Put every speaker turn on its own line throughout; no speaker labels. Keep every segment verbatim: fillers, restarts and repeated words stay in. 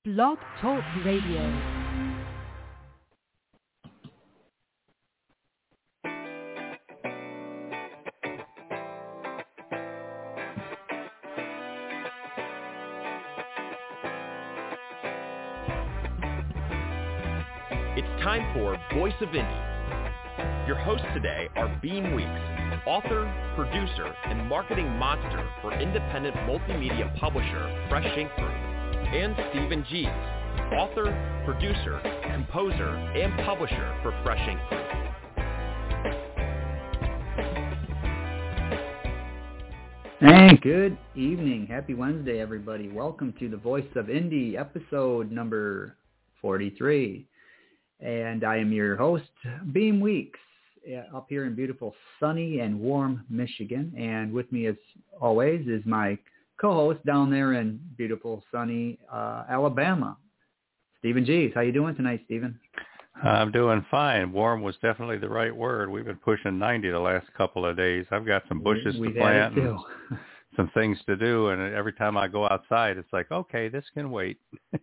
Blog Talk Radio.
It's time for Voice of Indie. Your hosts today are Beam Weeks, author, producer, and marketing monster for independent multimedia publisher Fresh Ink Group, and Stephen Gees, author, producer, composer, and publisher for Fresh Ink Group.
Hey, good evening. Happy Wednesday, everybody. Welcome to the Voice of Indie, episode number forty-three. And I am your host, Beam Weeks, up here in beautiful, sunny, and warm Michigan. And with me, as always, is my co-host down there in beautiful, sunny uh, Alabama, Stephen Gees. How you doing tonight, Stephen?
I'm doing fine. Warm was definitely the right word. We've been pushing ninety the last couple of days. I've got some bushes
We've
to plant
had it
and
too.
some things to do, and every time I go outside, it's like, okay, this can wait.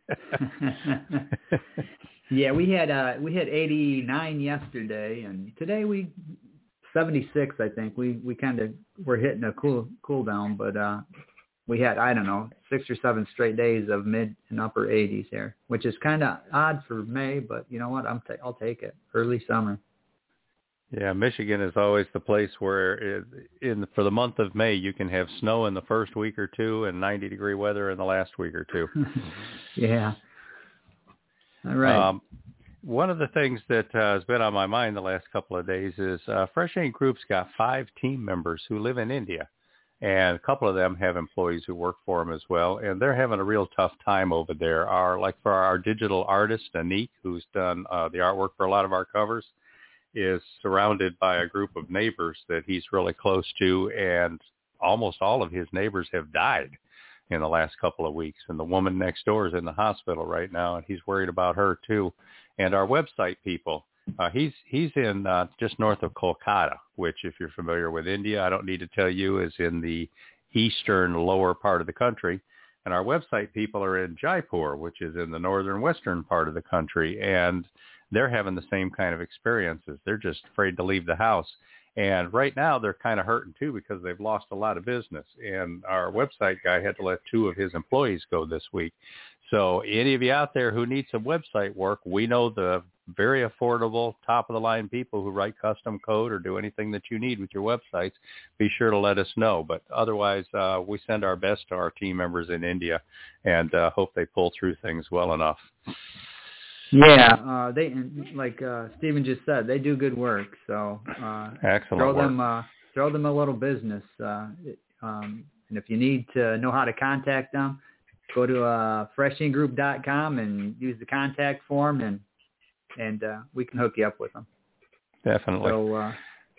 Yeah, we had uh, we had eighty-nine yesterday, and today we seventy-six. I think we we kind of we're hitting a cool cool down, but uh, we had I don't know six or seven straight days of mid and upper eighties here, which is kind of odd for May, but you know what? I'm t- I'll take it. Early summer.
Yeah, Michigan is always the place where it, in for the month of May you can have snow in the first week or two and ninety degree weather in the last week or two.
Yeah. All right.
Um, one of the things that uh, has been on my mind the last couple of days is uh, Fresh Ink Group's got five team members who live in India, and a couple of them have employees who work for them as well, and they're having a real tough time over there. Our like for our digital artist, Anik, who's done uh, the artwork for a lot of our covers, is surrounded by a group of neighbors that he's really close to, and almost all of his neighbors have died in the last couple of weeks. And the woman next door is in the hospital right now, and he's worried about her too. And our website people, uh, he's he's in uh, just north of Kolkata, which, if you're familiar with India, I don't need to tell you, is in the eastern lower part of the country. And our website people are in Jaipur, which is in the northern western part of the country. And they're having the same kind of experiences. They're just afraid to leave the house. And right now they're kind of hurting too because they've lost a lot of business. And our website guy had to let two of his employees go this week. So any of you out there who need some website work, we know the very affordable, top-of-the-line people who write custom code or do anything that you need with your websites. Be sure to let us know. But otherwise, uh, we send our best to our team members in India and uh, hope they pull through things well enough.
Yeah, uh, they like uh, Stephen just said, they do good work. So uh,
Excellent
throw
work.
them uh, throw them a little business. Uh, um, and if you need to know how to contact them, go to uh, fresh ink group dot com and use the contact form, and and uh, we can hook you up with them.
Definitely.
So uh,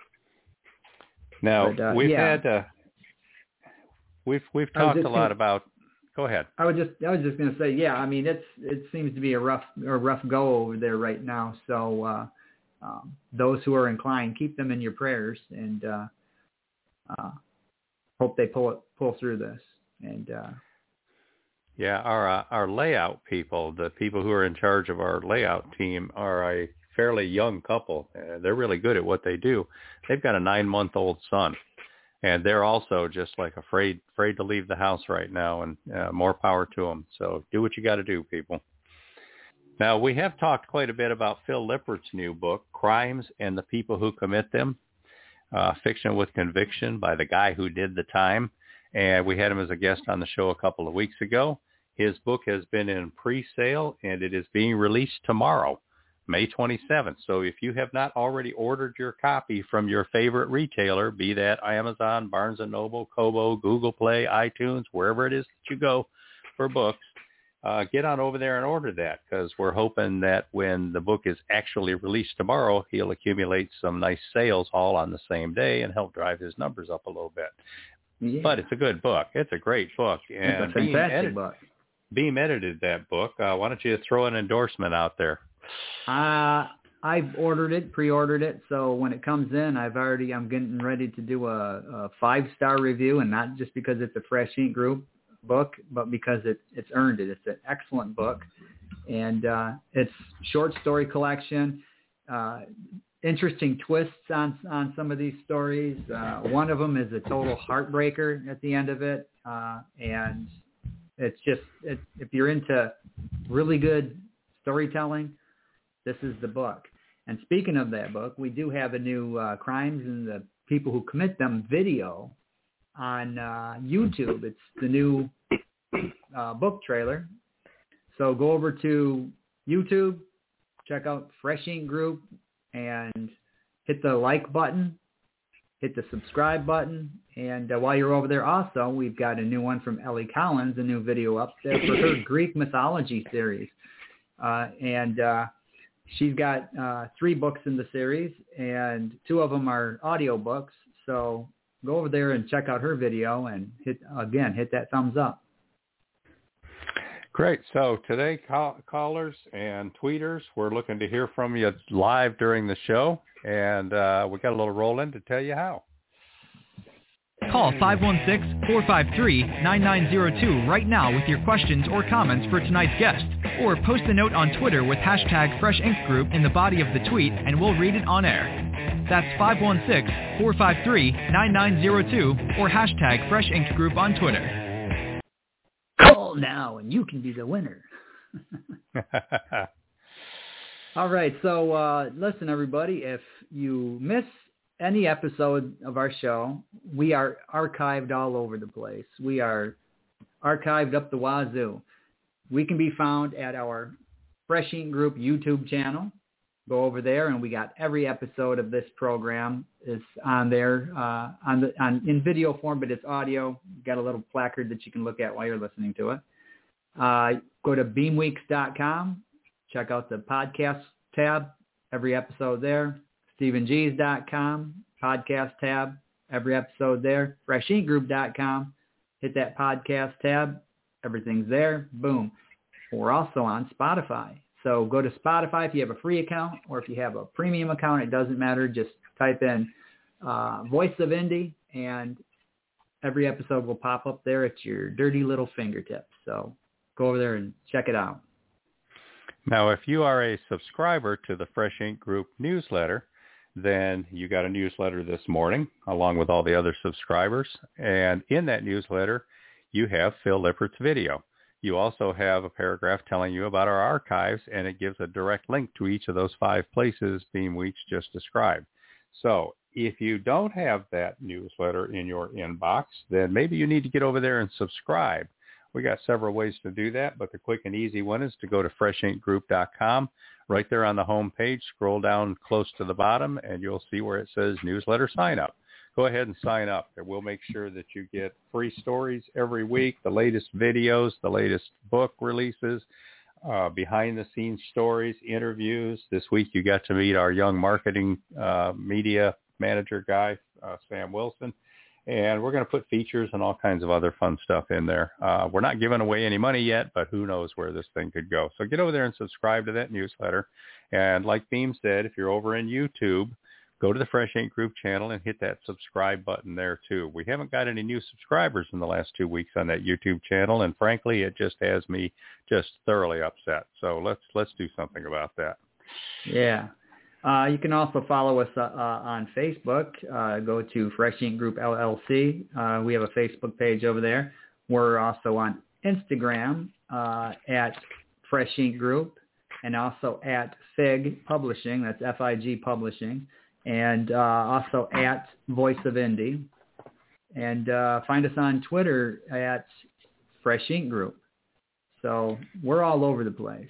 now
but, uh,
we've
yeah.
had uh, we've we've talked a lot
gonna,
about. Go ahead.
I was just I was just going to say, yeah. I mean, it's it seems to be a rough a rough go over there right now. So uh, um, those who are inclined, keep them in your prayers, and uh, uh, hope they pull it pull through this. And uh,
yeah, our uh, our layout people, the people who are in charge of our layout team, are a fairly young couple. Uh, they're really good at what they do. They've got a nine month old son. And they're also just like afraid afraid to leave the house right now, and uh, more power to them. So do what you got to do, people. Now, we have talked quite a bit about Phil Lippert's new book, Crimes and the People Who Commit Them, uh, Fiction with Conviction by the guy who did the time. And we had him as a guest on the show a couple of weeks ago. His book has been in pre-sale, and it is being released tomorrow, May twenty-seventh. So if you have not already ordered your copy from your favorite retailer, be that Amazon, Barnes and Noble, Kobo, Google Play, iTunes, wherever it is that you go for books, uh, get on over there and order that, because we're hoping that when the book is actually released tomorrow, he'll accumulate some nice sales all on the same day and help drive his numbers up a little bit.
yeah.
But it's a good book. It's a great book. And
it's a fantastic
Beam, edit-
book.
Beam edited that book. Uh, why don't you throw an endorsement out there?
Uh, I've ordered it, pre-ordered it, so when it comes in, I've already, I'm getting ready to do a, a five-star review, and not just because it's a Fresh Ink Group book, but because it, it's earned it. It's an excellent book. And uh, it's short story collection, uh, interesting twists on on some of these stories. Uh, one of them is a total heartbreaker at the end of it. Uh, and it's just, it, if you're into really good storytelling, this is the book. And speaking of that book, we do have a new uh, Crimes and the People Who Commit Them video on uh, YouTube. It's the new uh, book trailer. So go over to YouTube, check out Fresh Ink Group, and hit the like button, hit the subscribe button. And uh, while you're over there also, we've got a new one from Ellie Collins, a new video up there for her Greek mythology series. Uh, and uh, she's got uh, three books in the series, and two of them are audio books. So go over there and check out her video and hit, again, hit that thumbs up.
Great. So today, call, callers and tweeters, we're looking to hear from you live during the show, and uh, we got a little roll in to tell you how.
Call five one six, four five three, nine nine zero two right now with your questions or comments for tonight's guest. Or post a note on Twitter with hashtag Fresh Ink Group in the body of the tweet, and we'll read it on air. That's five one six, four five three, nine nine zero two or hashtag Fresh Ink Group on Twitter.
Call now and you can be the winner. All right. So uh, listen, everybody, if you miss any episode of our show, we are archived all over the place. We are archived up the wazoo. We can be found at our Fresh Ink Group YouTube channel. Go over there, and we got every episode of this program is on there uh, on the on in video form, but it's audio. Got a little placard that you can look at while you're listening to it. Uh, go to beam weeks dot com. Check out the podcast tab. Every episode there. stephen gees dot com, podcast tab, every episode there. fresh ink group dot com, hit that podcast tab, everything's there, boom. We're also on Spotify. So go to Spotify if you have a free account, or if you have a premium account, it doesn't matter. Just type in uh, Voice of Indie, and every episode will pop up there at your dirty little fingertips. So go over there and check it out.
Now, if you are a subscriber to the Fresh Ink Group newsletter, then you got a newsletter this morning along with all the other subscribers. And in that newsletter, you have Phil Lippert's video. You also have a paragraph telling you about our archives, and it gives a direct link to each of those five places Beam Weeks just described. So if you don't have that newsletter in your inbox, then maybe you need to get over there and subscribe. We got several ways to do that, but the quick and easy one is to go to fresh ink group dot com. Right there on the home page, scroll down close to the bottom, and you'll see where it says newsletter sign up. Go ahead and sign up. We'll make sure that you get free stories every week, the latest videos, the latest book releases, uh, behind-the-scenes stories, interviews. This week you got to meet our young marketing uh, media manager guy, uh, Sam Wilson. And we're going to put features and all kinds of other fun stuff in there. Uh, we're not giving away any money yet, but who knows where this thing could go. So get over there and subscribe to that newsletter. And like Beam said, if you're over in YouTube, go to the Fresh Ink Group channel and hit that subscribe button there, too. We haven't got any new subscribers in the last two weeks on that YouTube channel, and frankly, it just has me just thoroughly upset. So let's let's do something about that.
Yeah. Uh, you can also follow us uh, uh, on Facebook. Uh, go to Fresh Ink Group L L C. Uh, we have a Facebook page over there. We're also on Instagram uh, at Fresh Ink Group, and also at Fig Publishing. That's F I G Publishing. And uh, also at Voice of Indie. And uh, find us on Twitter at Fresh Ink Group. So we're all over the place.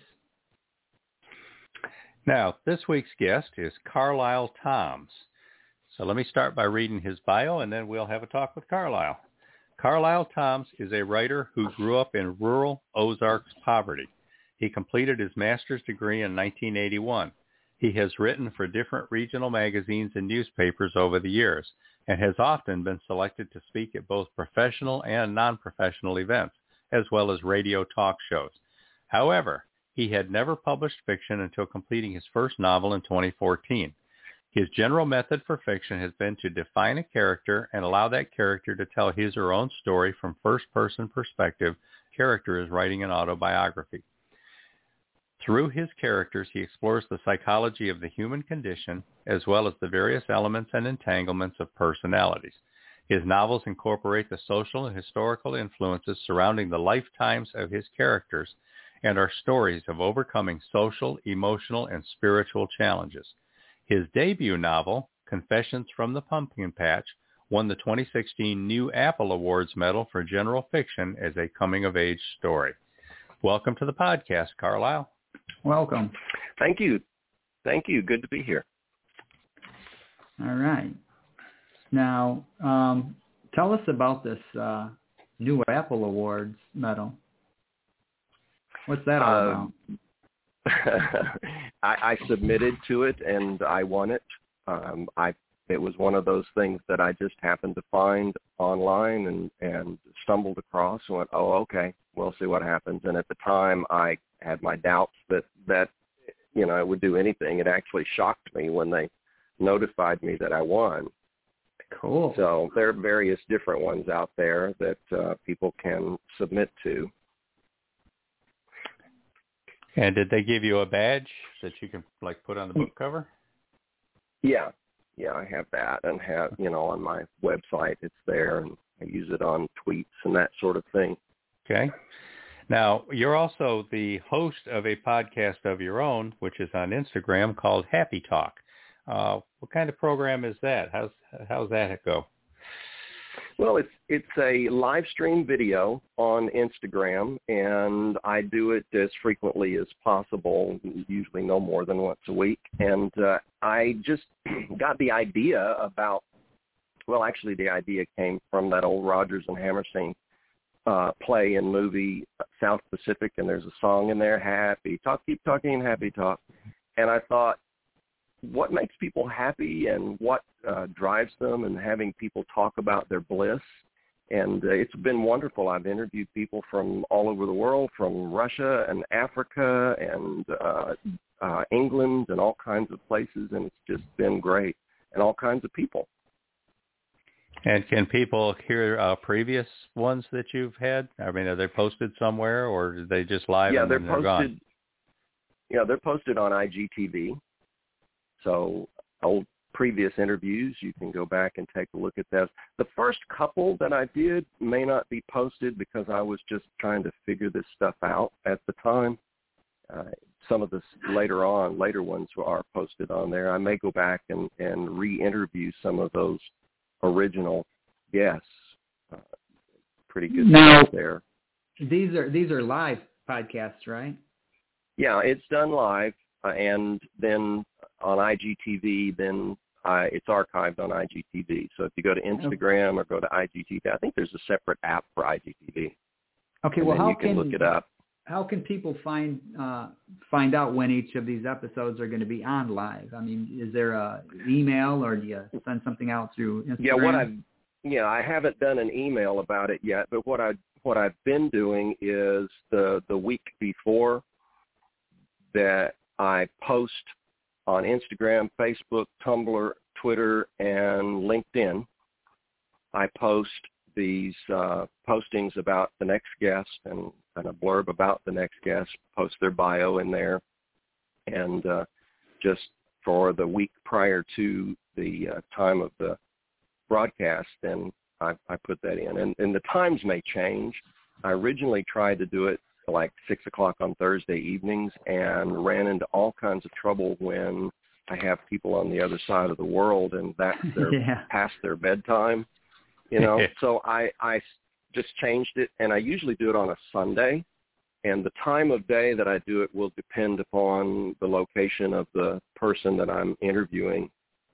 Now, this week's guest is Carlisle Toms. So let me start by reading his bio, and then we'll have a talk with Carlisle. Carlisle Toms is a writer who grew up in rural Ozarks poverty. He completed his master's degree in nineteen eighty-one. He has written for different regional magazines and newspapers over the years, and has often been selected to speak at both professional and non-professional events, as well as radio talk shows. However, he had never published fiction until completing his first novel in twenty fourteen. His general method for fiction has been to define a character and allow that character to tell his or her own story from first-person perspective. Character is writing an autobiography. Through his characters, he explores the psychology of the human condition, as well as the various elements and entanglements of personalities. His novels incorporate the social and historical influences surrounding the lifetimes of his characters and are stories of overcoming social, emotional, and spiritual challenges. His debut novel, Confessions from the Pumpkin Patch, won the twenty sixteen New Apple Awards Medal for General Fiction as a coming-of-age story. Welcome to the podcast, Carlisle.
Welcome.
Thank you. Thank you. Good to be here.
All right. Now, um, tell us about this uh, New Apple Awards medal. What's that all
uh,
about?
I, I submitted to it and I won it. Um, I it was one of those things that I just happened to find online and, and stumbled across and went, oh, okay, we'll see what happens. And at the time, I had my doubts that, that you know, I would do anything. It actually shocked me when they notified me that I won.
Cool.
So there are various different ones out there that uh, people can submit to.
And did they give you a badge that you can like put on the book cover?
Yeah, yeah, I have that, and have you know on my website it's there, and I use it on tweets and that sort of thing.
Okay. Now you're also the host of a podcast of your own, which is on Instagram called Happy Talk. Uh, what kind of program is that? How's how's that go?
Well, it's it's a live stream video on Instagram, and I do it as frequently as possible, usually no more than once a week. And uh, I just got the idea about, well, actually the idea came from that old Rodgers and Hammerstein uh, play and movie South Pacific, and there's a song in there, Happy Talk, keep talking, Happy Talk. And I thought, what makes people happy and what uh, drives them, and having people talk about their bliss. And uh, it's been wonderful. I've interviewed people from all over the world, from Russia and Africa and uh, uh, England and all kinds of places, and it's just been great, and all kinds of people.
And can people hear uh, previous ones that you've had? I mean, are they posted somewhere, or are they just live
yeah,
and
they're
then
posted,
they're gone?
Yeah, they're posted on I G T V. So old previous interviews, you can go back and take a look at those. The first couple that I did may not be posted because I was just trying to figure this stuff out at the time. Uh, some of the later on, later ones are posted on there. I may go back and, and re-interview some of those original guests. Uh, pretty good
now,
stuff there.
These are these are live podcasts, right?
Yeah, it's done live, uh, and then on I G T V, then uh, it's archived on I G T V. So if you go to Instagram or go to I G T V, I think there's a separate app for I G T V.
Okay,
and
well, how
you can,
can
look it up.
How can people find uh, find out when each of these episodes are going to be on live? I mean, is there a email, or do you send something out through Instagram?
Yeah, what I've yeah, I haven't done an email about it yet, but what I what I've been doing is the the week before that I post on Instagram, Facebook, Tumblr, Twitter, and LinkedIn. I post these uh, postings about the next guest and, and a blurb about the next guest, post their bio in there. And uh, just for the week prior to the uh, time of the broadcast, then I, I put that in. And, and the times may change. I originally tried to do it like six o'clock on Thursday evenings and ran into all kinds of trouble when I have people on the other side of the world and that's their
yeah.
past their bedtime, you know. So I, I just changed it, and I usually do it on a Sunday, and the time of day that I do it will depend upon the location of the person that I'm interviewing.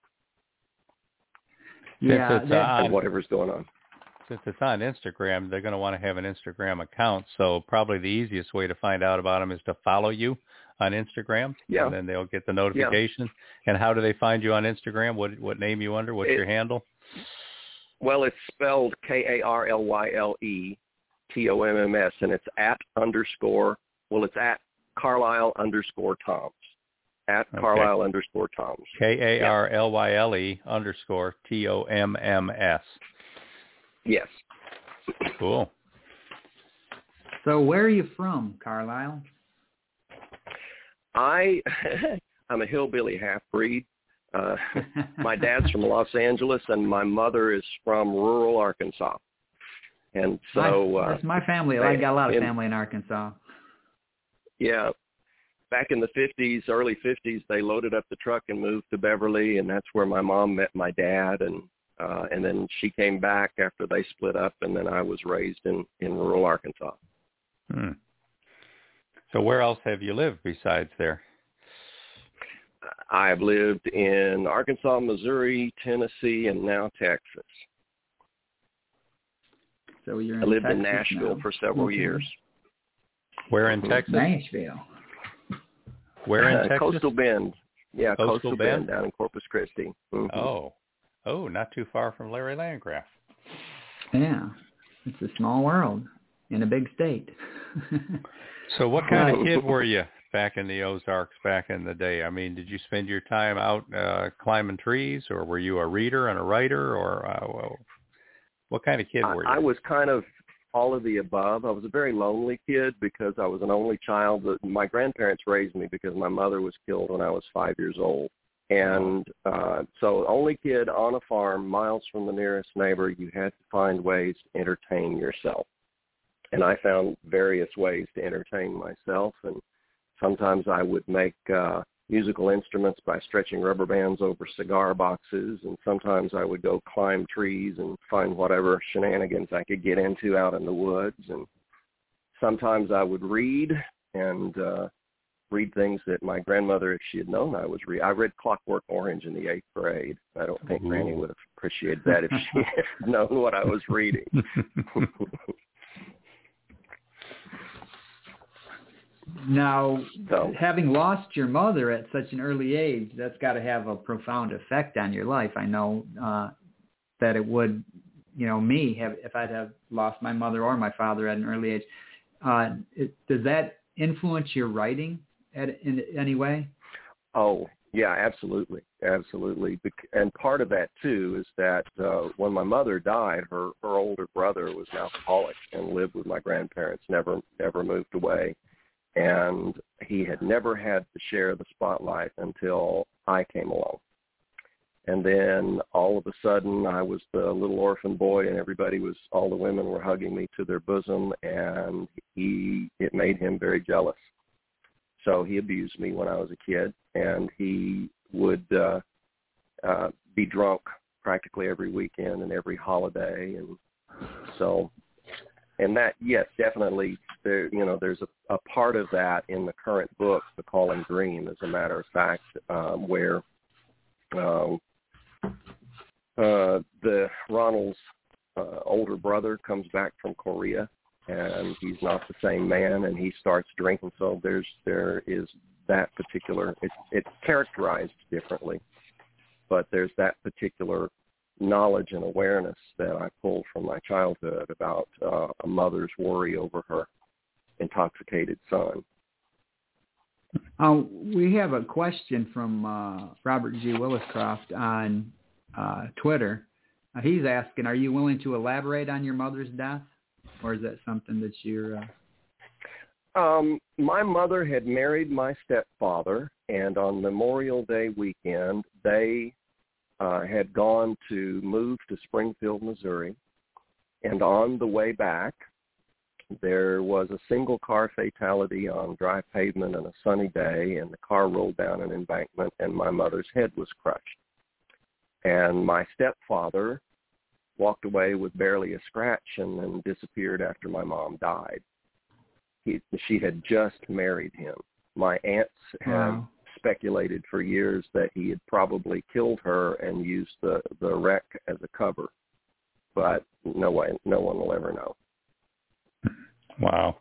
Yeah,
Since it's on,
and whatever's going on.
Since it's on Instagram, they're going to want to have an Instagram account. So probably the easiest way to find out about them is to follow you on Instagram,
yeah.
and then they'll get the notification. Yeah. And how do they find you on Instagram? What what name you under? What's
it,
your handle?
Well, it's spelled K A R L Y L E T O M M S, and it's at underscore, well, it's at Carlisle underscore Toms. At
Okay.
Carlisle underscore Toms.
K A R L Y L E underscore T O M M S.
Yes.
Cool.
So where are you from, Carlisle?
I, I'm a hillbilly half-breed. Uh, my dad's from Los Angeles, and my mother is from rural Arkansas. And so...
My,
uh,
that's my family. I got a lot of
in,
family in Arkansas.
Yeah. Back in the fifties, early fifties, they loaded up the truck and moved to Beverly, and that's where my mom met my dad. And uh, and then she came back after they split up, and then I was raised in, in rural Arkansas.
Hmm. So where else have you lived besides there?
I've lived in Arkansas, Missouri, Tennessee, and now Texas.
So you're in
I lived
Texas
in Nashville
now.
for several
Okay.
years.
Where in Texas?
Nashville.
Where in
Uh,
Texas?
Coastal Bend. Yeah,
Coastal
Coastal,
Bend?
Bend down in Corpus Christi. Mm-hmm.
Oh. Oh, not too far from Larry Landgraf.
Yeah. It's a small world in a big state.
So what kind of kid were you back in the Ozarks back in the day? I mean, did you spend your time out uh, climbing trees, or were you a reader and a writer, or uh, well, what kind of kid were you?
I, I was kind of all of the above. I was a very lonely kid because I was an only child. My grandparents raised me because my mother was killed when I was five years old. And uh, so only kid on a farm, miles from the nearest neighbor, you had to find ways to entertain yourself. And I found various ways to entertain myself. And sometimes I would make uh, musical instruments by stretching rubber bands over cigar boxes. And sometimes I would go climb trees and find whatever shenanigans I could get into out in the woods. And sometimes I would read and uh, read things that my grandmother, if she had known I was reading. I read Clockwork Orange in the eighth grade. I don't think
Ooh.
Granny would have appreciated that if she had known what I was reading.
Now,
So,
having lost your mother at such an early age, that's got to have a profound effect on your life. I know uh, that it would, you know, me, have, if I'd have lost my mother or my father at an early age. Uh, it, does that influence your writing at, in any way?
oh, yeah, absolutely. Absolutely. Bec- And part of that, too, is that uh, when my mother died, her, her older brother was an alcoholic and lived with my grandparents, never, never moved away. And he had never had to share the spotlight until I came along. And then all of a sudden I was the little orphan boy, and everybody was, all the women were hugging me to their bosom, and he, it made him very jealous. So he abused me when I was a kid, and he would uh, uh, be drunk practically every weekend and every holiday. And so, and that, yes, definitely, there, you know, there's a, a part of that in the current book, The Calling Dream, as a matter of fact, um, where um, uh, the Ronald's uh, older brother comes back from Korea, and he's not the same man, and he starts drinking. So there's there is that particular, it's, it's characterized differently, but there's that particular knowledge and awareness that I pulled from my childhood about uh, a mother's worry over her intoxicated son.
Uh, we have a question from uh, Robert G. Williscroft on uh, Twitter. Uh, he's asking, are you willing to elaborate on your mother's death? Or is that something that you're... Uh...
Um, my mother had married my stepfather, and on Memorial Day weekend, they uh, had gone to move to Springfield, Missouri. And on the way back, there was a single-car fatality on dry pavement on a sunny day, and the car rolled down an embankment, and my mother's head was crushed. And my stepfather walked away with barely a scratch and then disappeared after my mom died. He, she had just married him. My aunts had
Wow.
speculated for years that he had probably killed her and used the, the wreck as a cover. But no way, no one will ever know.
Wow.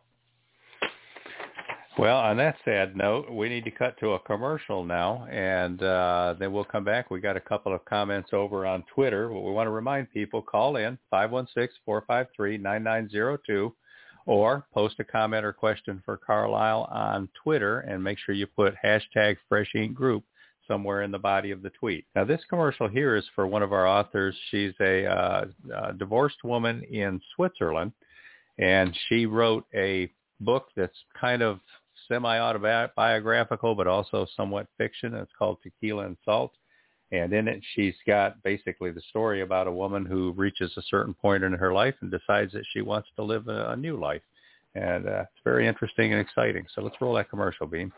Well, on that sad note, we need to cut to a commercial now, and uh, then we'll come back. We got a couple of comments over on Twitter. We want to remind people, call in, five one six, four five three, nine nine zero two, Or post a comment or question for Carlisle on Twitter and make sure you put hashtag Fresh Ink Group somewhere in the body of the tweet. Now, this commercial here is for one of our authors. She's a, uh, a divorced woman in Switzerland, and she wrote a book that's kind of semi-autobiographical but also somewhat fiction. It's called Tequila and Salt. And in it, she's got basically the story about a woman who reaches a certain point in her life and decides that she wants to live a, a new life. And uh, it's very interesting and exciting. So let's roll that commercial, Beam.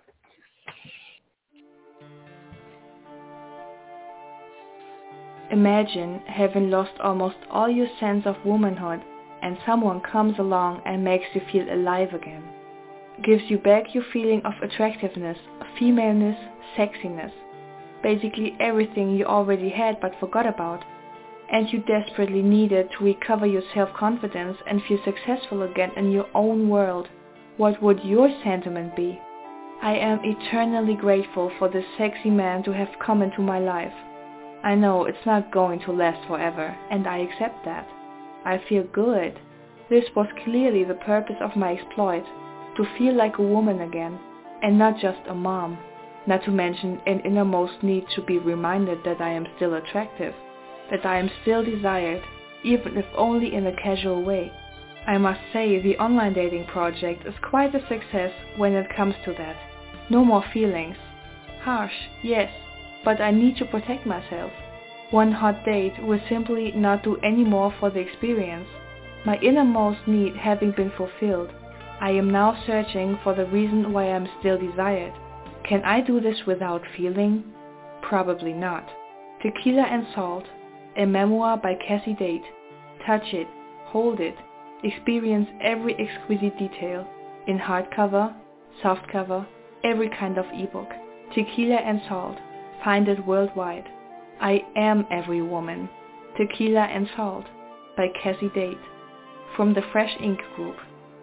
Imagine having lost almost all your sense of womanhood and someone comes along and makes you feel alive again. Gives you back your feeling of attractiveness, femaleness, sexiness. Basically everything you already had but forgot about. And you desperately needed to recover your self-confidence and feel successful again in your own world. What would your sentiment be? I am eternally grateful for this sexy man to have come into my life. I know it's not going to last forever, and I accept that. I feel good. This was clearly the purpose of my exploit, to feel like a woman again, and not just a mom. Not to mention an innermost need to be reminded that I am still attractive, that I am still desired, even if only in a casual way. I must say the online dating project is quite a success when it comes to that. No more feelings. Harsh, yes. But I need to protect myself. One hot date will simply not do any more for the experience. My innermost need having been fulfilled, I am now searching for the reason why I am still desired. Can I do this without feeling? Probably not. Tequila and Salt, a memoir by Cassie Date. Touch it, hold it, experience every exquisite detail, in hardcover, softcover, every kind of ebook. Tequila and Salt. Find it worldwide. I am every woman. Tequila and Salt by Cassie Date from the Fresh Ink Group.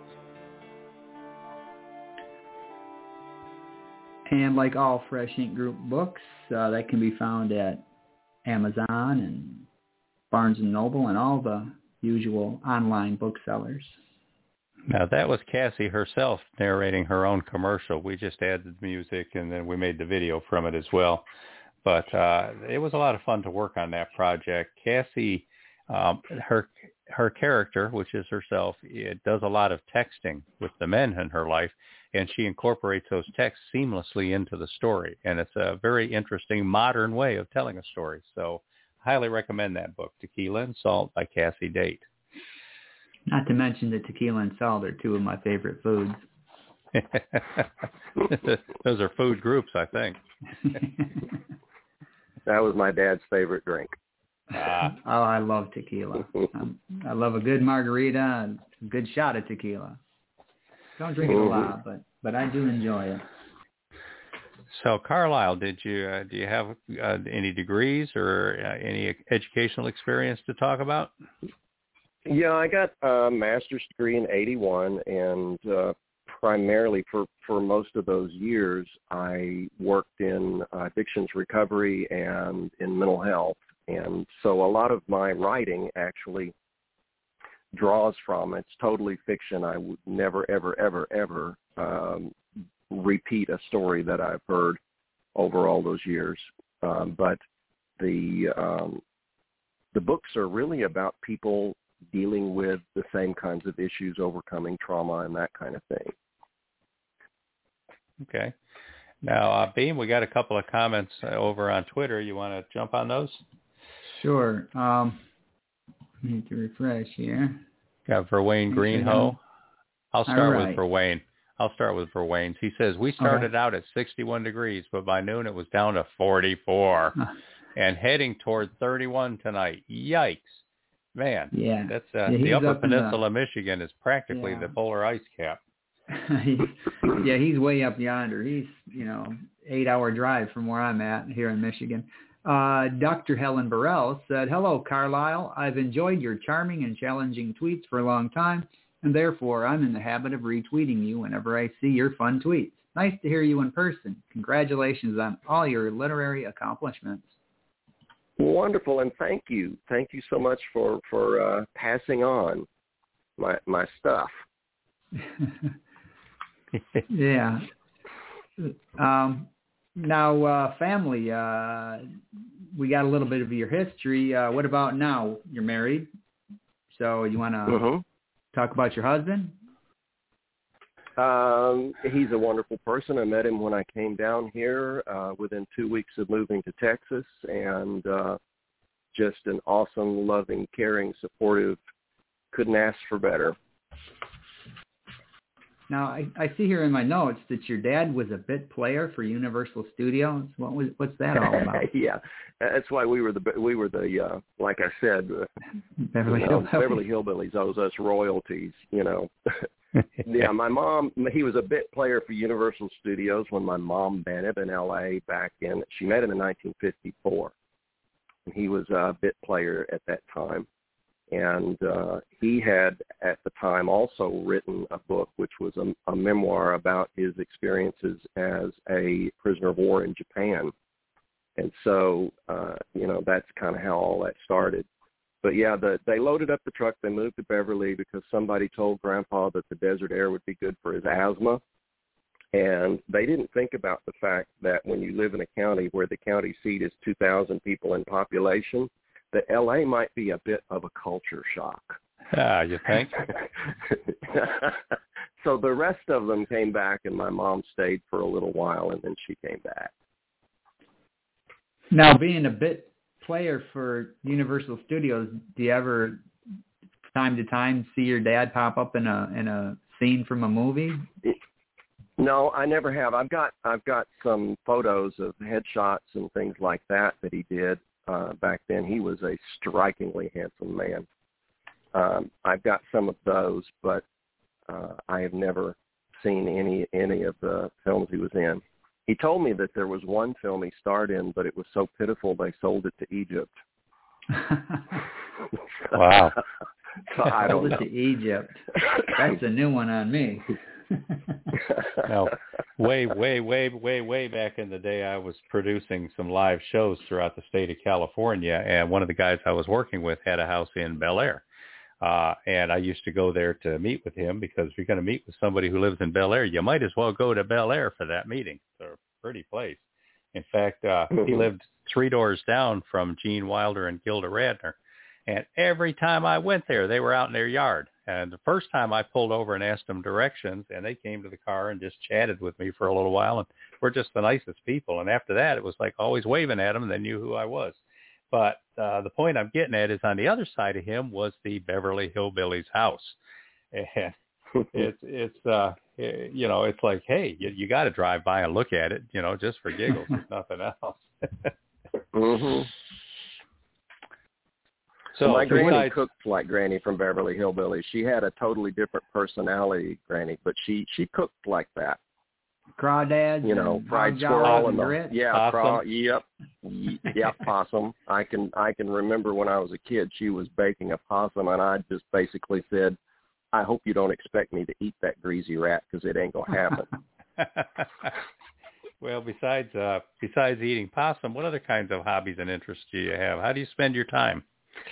And like all Fresh Ink Group books, uh, that can be found at Amazon and Barnes and Noble and all the usual online booksellers.
Now, that was Cassie herself narrating her own commercial. We just added the music, and then we made the video from it as well. But uh, it was a lot of fun to work on that project. Cassie, um, her her character, which is herself, it does a lot of texting with the men in her life, and she incorporates those texts seamlessly into the story. And it's a very interesting, modern way of telling a story. So I highly recommend that book, Tequila and Salt by Cassie Date.
Not to mention that tequila and salt are two of my favorite foods.
Those are food groups, I think.
That was my dad's favorite drink.
Ah. Oh, I love tequila. um, I love a good margarita and a good shot of tequila. Don't drink it a lot, but but I do enjoy it.
So, Carlisle, did you uh, do you have uh, any degrees or uh, any educational experience to talk about?
Yeah, I got a master's degree in eighty-one, and uh, primarily for, for most of those years, I worked in uh, addictions recovery and in mental health. And so a lot of my writing actually draws from, it's totally fiction. I would never, ever, ever, ever um, repeat a story that I've heard over all those years. Um, but the um, the books are really about people dealing with the same kinds of issues, overcoming trauma and that kind of thing.
Okay. Now, uh, Beam, we got a couple of comments uh, over on Twitter. You want to jump on those?
Sure. Um, I need to refresh here.
Got Verwayne Greenhoe. I'll start
right.
with Verwayne. I'll start with Verwayne. He says, we started out at sixty-one degrees, but by noon it was down to forty-four and heading toward thirty-one tonight. Yikes. Man,
yeah.
that's uh,
yeah,
the Upper Peninsula,
the,
Michigan is practically
yeah.
the polar ice cap.
he's, yeah, he's way up yonder. He's, you know, eight-hour drive from where I'm at here in Michigan. Uh, Doctor Helen Burrell said, hello, Carlisle. I've enjoyed your charming and challenging tweets for a long time, and therefore I'm in the habit of retweeting you whenever I see your fun tweets. Nice to hear you in person. Congratulations on all your literary accomplishments.
Wonderful, and thank you. Thank you so much for, for uh, passing on my my stuff.
Yeah. Um, now, uh, family, uh, we got a little bit of your history. Uh, what about now? You're married. So you want to
mm-hmm.
talk about your husband?
Um, he's a wonderful person. I met him when I came down here uh, within two weeks of moving to Texas, and uh, just an awesome, loving, caring, supportive, couldn't ask for better.
Now, I, I see here in my notes that your dad was a bit player for Universal Studios. What was what's that all about?
Yeah, that's why we were the we were the uh, like I said, uh,
Beverly,
you know,
Hillbillies.
Beverly Hillbillies owes us royalties. You know, yeah. My mom, he was a bit player for Universal Studios when my mom met him in L A back in. She met him in nineteen fifty-four, and he was a bit player at that time. And uh, he had, at the time, also written a book, which was a, a memoir about his experiences as a prisoner of war in Japan. And so, uh, you know, that's kind of how all that started. But, yeah, the, they loaded up the truck. They moved to Beverly because somebody told Grandpa that the desert air would be good for his asthma. And they didn't think about the fact that when you live in a county where the county seat is two thousand people in population, that L A might be a bit of a culture shock.
Ah, you think?
So the rest of them came back, and my mom stayed for a little while, and then she came back.
Now, being a bit player for Universal Studios, do you ever, time to time, see your dad pop up in a in a scene from a movie?
No, I never have. I've got I've got some photos of headshots and things like that that he did. Uh, back then, he was a strikingly handsome man. Um, I've got some of those, but uh, I have never seen any any of the films he was in. He told me that there was one film he starred in, but it was so pitiful they sold it to Egypt.
Wow.
So I don't
sold it
know.
to Egypt. That's a new one on me.
No, way, way, way, way, way back in the day, I was producing some live shows throughout the state of California, and one of the guys I was working with had a house in Bel Air. Uh, and I used to go there to meet with him because if you're going to meet with somebody who lives in Bel Air, you might as well go to Bel Air for that meeting. It's a pretty place. In fact, uh, mm-hmm. he lived three doors down from Gene Wilder and Gilda Radner. And every time I went there, they were out in their yard. And the first time I pulled over and asked them directions, and they came to the car and just chatted with me for a little while, and we're just the nicest people. And after that, it was like always waving at them, and they knew who I was. But uh, the point I'm getting at is on the other side of him was the Beverly Hillbillies house. And it's, it's uh, you know, it's like, hey, you, you got to drive by and look at it, you know, just for giggles, if nothing else.
Mm-hmm.
So
well, my granny
besides,
cooked like Granny from Beverly Hillbillies. She had a totally different personality, Granny, but she, she cooked like that.
Crawdads,
you know, fried squirrel and the, yeah, craw, yep, yep, possum. I can I can remember when I was a kid, she was baking a possum, and I just basically said, "I hope you don't expect me to eat that greasy rat because it ain't gonna happen."
Well, besides uh, besides eating possum, what other kinds of hobbies and interests do you have? How do you spend your time?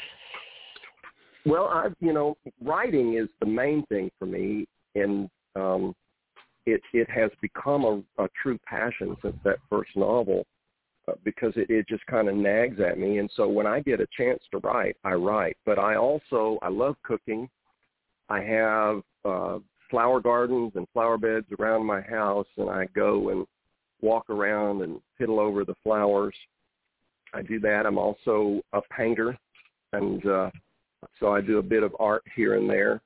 Well, I, you know, writing is the main thing for me, and um, it it has become a, a true passion since that first novel, uh, because it, it just kind of nags at me. And so when I get a chance to write, I write. But I also, I love cooking. I have uh, flower gardens and flower beds around my house, and I go and walk around and piddle over the flowers. I do that. I'm also a painter, and uh, so I do a bit of art here and there.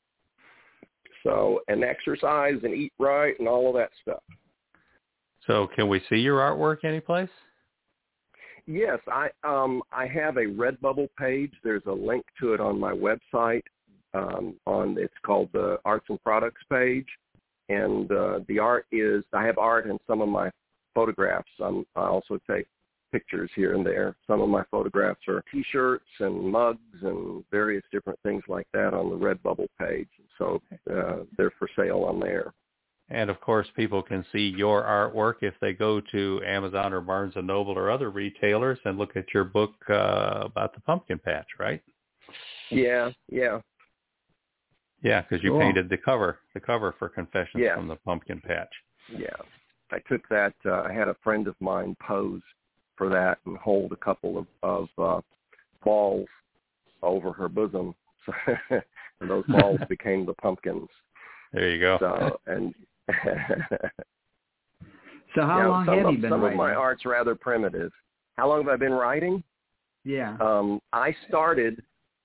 So, and exercise and eat right and all of that stuff.
So can we see your artwork anyplace?
Yes, I um, I have a Redbubble page. There's a link to it on my website. Um, on it's called the Arts and Products page, and uh, the art is I have art in some of my photographs. Um, I also take pictures here and there. Some of my photographs are T-shirts and mugs and various different things like that on the Redbubble page. So uh, they're for sale on there.
And, of course, people can see your artwork if they go to Amazon or Barnes and Noble or other retailers and look at your book uh, about the pumpkin patch, right?
Yeah, yeah.
Yeah, because you
Cool.
painted the cover, the cover for Confessions
Yes.
from the Pumpkin Patch.
Yeah. I took that. Uh, I had a friend of mine pose for that and hold a couple of, of uh, balls over her bosom. So, and those balls became the pumpkins.
There you go.
So, and
So how
yeah,
long
some
have
of,
you been
some
writing?
of my art's rather primitive. How long have I been writing?
Yeah.
Um, I started,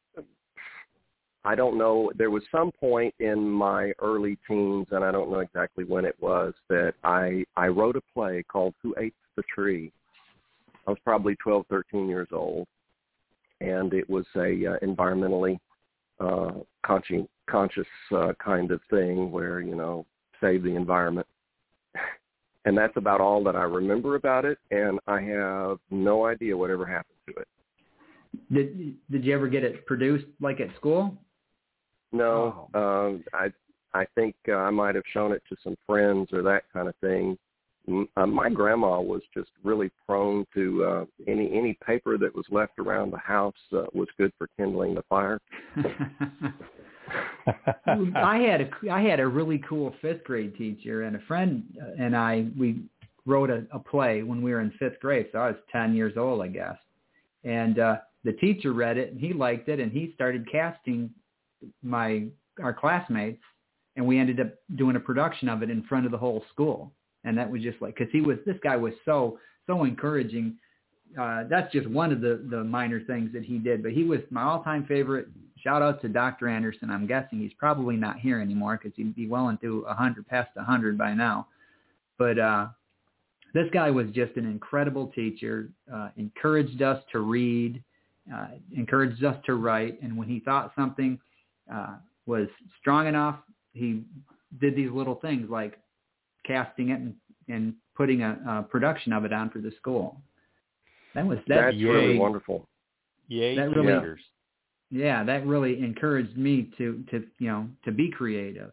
I don't know, there was some point in my early teens, and I don't know exactly when it was, that I, I wrote a play called Who Ate the Tree? I was probably twelve, thirteen years old, and it was a uh, environmentally uh, consci- conscious uh, kind of thing where, you know, save the environment. And that's about all that I remember about it, and I have no idea whatever happened to it.
Did Did you ever get it produced like at school?
No,
Oh.
um, I I think uh, I might have shown it to some friends or that kind of thing. M- Uh, my grandma was just really prone to uh, any any paper that was left around the house uh, was good for kindling the fire.
I had a I had a really cool fifth grade teacher, and a friend and I we wrote a, a play when we were in fifth grade. So I was ten years old, I guess. And uh, the teacher read it, and he liked it, and he started casting my our classmates, and we ended up doing a production of it in front of the whole school. And that was just like, because he was this guy was so so encouraging. Uh, that's just one of the, the minor things that he did. But he was my all-time favorite. Shout out to Doctor Anderson. I'm guessing he's probably not here anymore because he'd be well into one hundred, past one hundred by now. But uh, this guy was just an incredible teacher, uh, encouraged us to read, uh, encouraged us to write. And when he thought something uh, was strong enough, he did these little things like casting it and, and putting a, a production of it on for the school. That was that
That's
Yay.
really wonderful.
Yay,
That really-
teachers.
Yeah, that really encouraged me to, to you know, to be creative.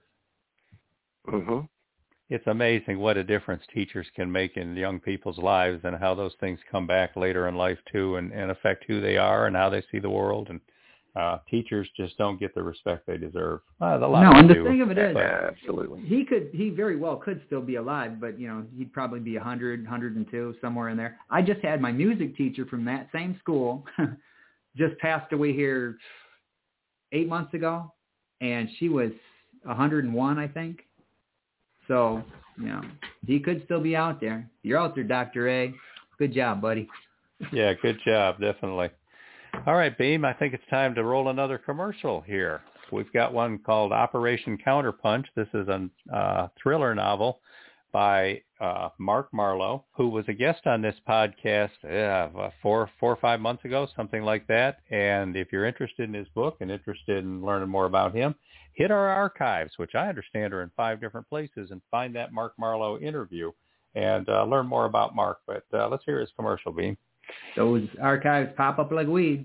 hmm
It's amazing what a difference teachers can make in young people's lives and how those things come back later in life too and, and affect who they are and how they see the world. And uh, teachers just don't get the respect they deserve. Uh, the
No, and the thing of it is,
Yeah, absolutely.
he could, he very well could still be alive, but, you know, he'd probably be one hundred, one hundred two, somewhere in there. I just had my music teacher from that same school just passed away here eight months ago, and she was one hundred one, I think. So, you know, he could still be out there. You're out there, Doctor A. Good job, buddy.
Yeah, good job, definitely. All right, Beam, I think it's time to roll another commercial here. We've got one called Operation Counterpunch. This is a uh, thriller novel by uh, Mark Marlowe, who was a guest on this podcast uh, four, four or five months ago, something like that. And if you're interested in his book and interested in learning more about him, hit our archives, which I understand are in five different places, and find that Mark Marlowe interview and uh, learn more about Mark. But uh, let's hear his commercial, Beam.
Those archives pop up like weeds.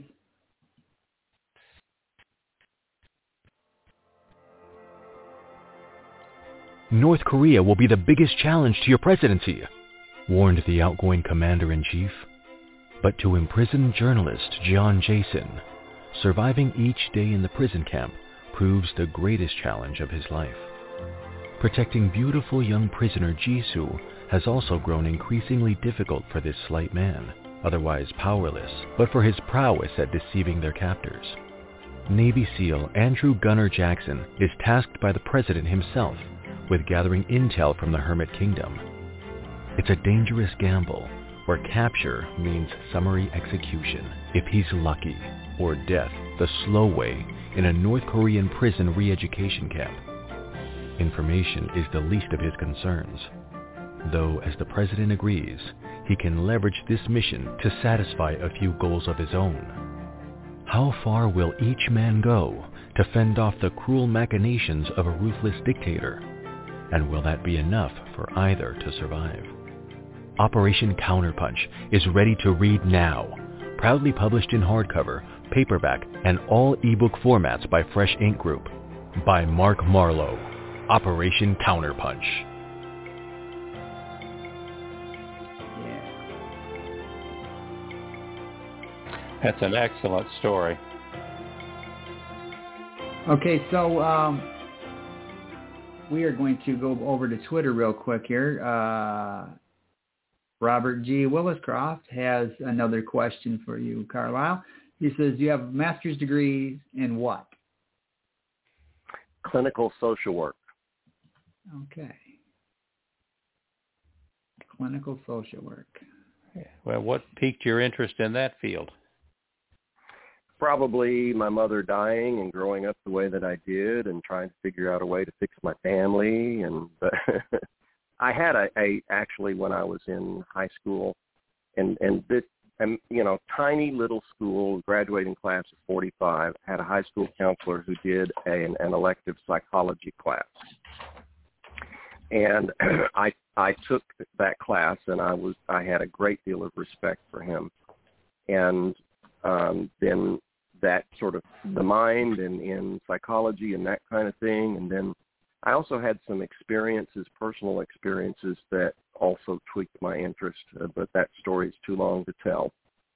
North Korea will be the biggest challenge to your presidency, warned the outgoing commander-in-chief. But to imprisoned journalist John Jason, surviving each day in the prison camp proves the greatest challenge of his life. Protecting beautiful young prisoner Jisoo has also grown increasingly difficult for this slight man, otherwise powerless, but for his prowess at deceiving their captors. Navy SEAL Andrew Gunner Jackson is tasked by the president himself with gathering intel from the Hermit Kingdom. It's a dangerous gamble where capture means summary execution if he's lucky, or death the slow way in a North Korean prison re-education camp. Information is the least of his concerns, though as the president agrees, he can leverage this mission to satisfy a few goals of his own. How far will each man go to fend off the cruel machinations of a ruthless dictator? And will that be enough for either to survive? Operation Counterpunch is ready to read now. Proudly published in hardcover, paperback, and all ebook formats by Fresh Ink Group. By Mark Marlowe. Operation Counterpunch.
That's an excellent story.
Okay, so um, we are going to go over to Twitter real quick here. Uh, Robert G. Williscroft has another question for you, Carlisle. He says, you have a master's degree in what?
Clinical social work.
Okay. Clinical social work.
Well, what piqued your interest in that field?
Probably my mother dying and growing up the way that I did and trying to figure out a way to fix my family. And I had a, a actually when I was in high school and, and this, and, you know, tiny little school, graduating class of forty-five, had a high school counselor who did a, an, an elective psychology class. And I I took that class, and I was I had a great deal of respect for him. And um, then that sort of the mind and in psychology and that kind of thing. And then I also had some experiences, personal experiences that also tweaked my interest, uh, but that story is too long to tell.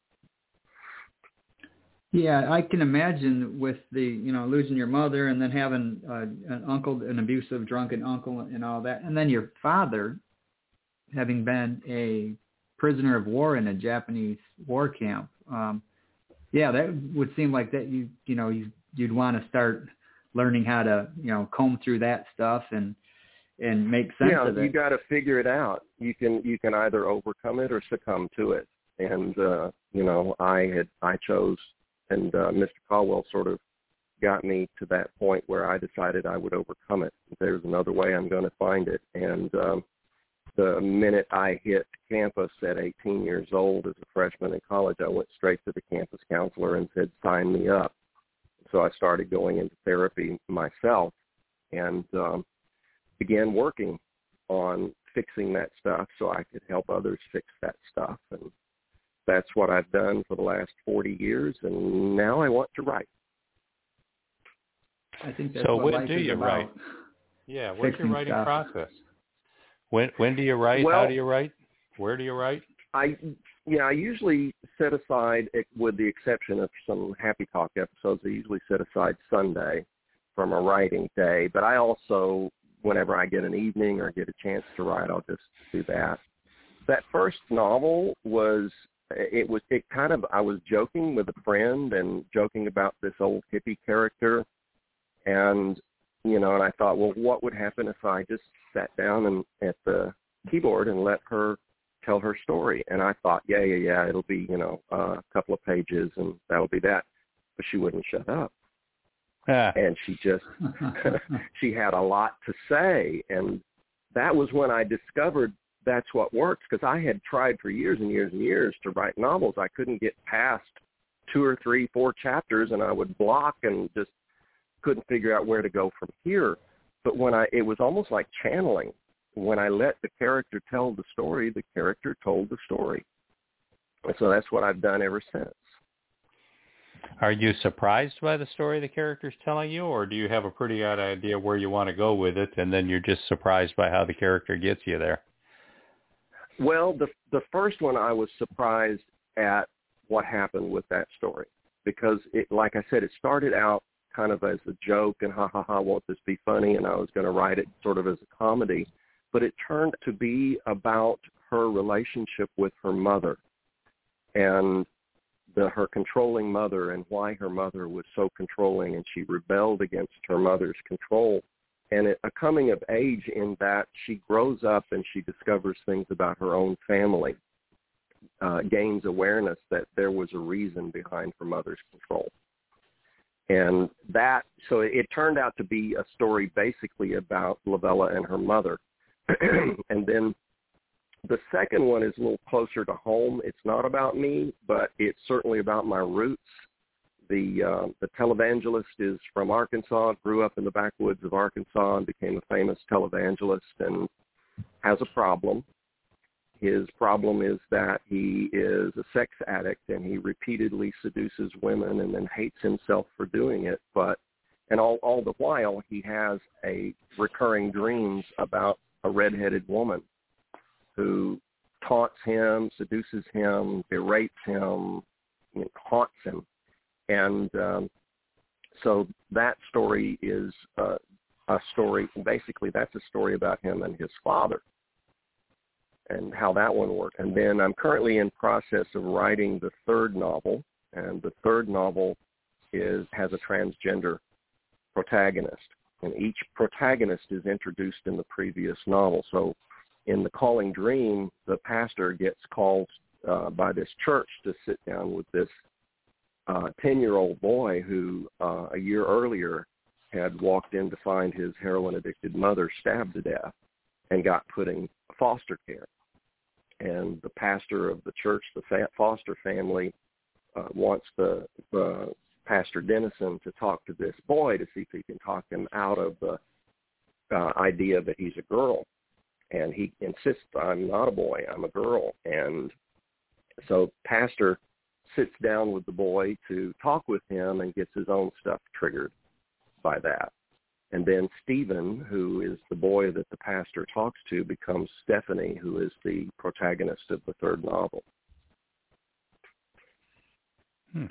Yeah, I can imagine with the, you know, losing your mother and then having uh, an uncle, an abusive, drunken uncle and all that, and then your father having been a prisoner of war in a Japanese war camp. Um, yeah, that would seem like that you, you know, you, you'd want to start learning how to, you know, comb through that stuff and and make sense
yeah,
of it.
You got to figure it out. You can you can either overcome it or succumb to it. And uh, you know, I had I chose, and uh, Mister Caldwell sort of got me to that point where I decided I would overcome it. There's another way, I'm going to find it. And um, the minute I hit campus at eighteen years old as a freshman in college, I went straight to the campus counselor and said, sign me up. So I started going into therapy myself and um, began working on fixing that stuff so I could help others fix that stuff. And that's what I've done for the last forty years, and now I want to write.
I think that's
so
what
when
life
do
is
you
about.
write? Yeah, what's your writing
stuff.
process? When when do you write?
Well,
How do you write? Where do you write?
I yeah, I usually set aside, with the exception of some Happy Talk episodes, I usually set aside Sunday from a writing day. But I also, whenever I get an evening or get a chance to write, I'll just do that. That first novel was, it was, it kind of, I was joking with a friend and joking about this old hippie character. And, you know, and I thought, well, what would happen if I just sat down and at the keyboard and let her tell her story? And I thought, yeah, yeah, yeah, it'll be, you know, uh, a couple of pages and that'll be that. But she wouldn't shut up.
Ah.
And she just, she had a lot to say. And that was when I discovered that's what works, because I had tried for years and years and years to write novels. I couldn't get past two or three, four chapters, and I would block and just couldn't figure out where to go from here. But when I, it was almost like channeling. When I let the character tell the story, the character told the story. And so that's what I've done ever since.
Are you surprised by the story the character's telling you, or do you have a pretty good idea where you want to go with it, and then you're just surprised by how the character gets you there?
Well, the the first one, I was surprised at what happened with that story, because, it, like I said, it started out kind of as a joke and ha, ha, ha, won't this be funny, and I was going to write it sort of as a comedy. But it turned to be about her relationship with her mother and the, her controlling mother, and why her mother was so controlling, and she rebelled against her mother's control. And it, a coming of age in that she grows up and she discovers things about her own family, uh, gains awareness that there was a reason behind her mother's control. And that, so it, it turned out to be a story basically about Lavella and her mother. And then the second one is a little closer to home. It's not about me, but it's certainly about my roots. The uh, the televangelist is from Arkansas, grew up in the backwoods of Arkansas and became a famous televangelist, and has a problem. His problem is that he is a sex addict, and he repeatedly seduces women and then hates himself for doing it. But and all, all the while, he has a recurring dreams about a redheaded woman who taunts him, seduces him, berates him, you know, haunts him. And um, so that story is uh, a story. Basically, that's a story about him and his father and how that one worked. And then I'm currently in process of writing the third novel, and the third novel is has a transgender protagonist. And each protagonist is introduced in the previous novel. So in The Calling Dream, the pastor gets called uh, by this church to sit down with this uh, ten-year-old boy who uh, a year earlier had walked in to find his heroin-addicted mother stabbed to death and got put in foster care. And the pastor of the church, the fa- foster family, uh, wants the uh, Pastor Dennison to talk to this boy to see if he can talk him out of the uh, idea that he's a girl. And he insists, I'm not a boy, I'm a girl. And so pastor sits down with the boy to talk with him and gets his own stuff triggered by that. And then Stephen, who is the boy that the pastor talks to, becomes Stephanie, who is the protagonist of the third novel.
Hmm.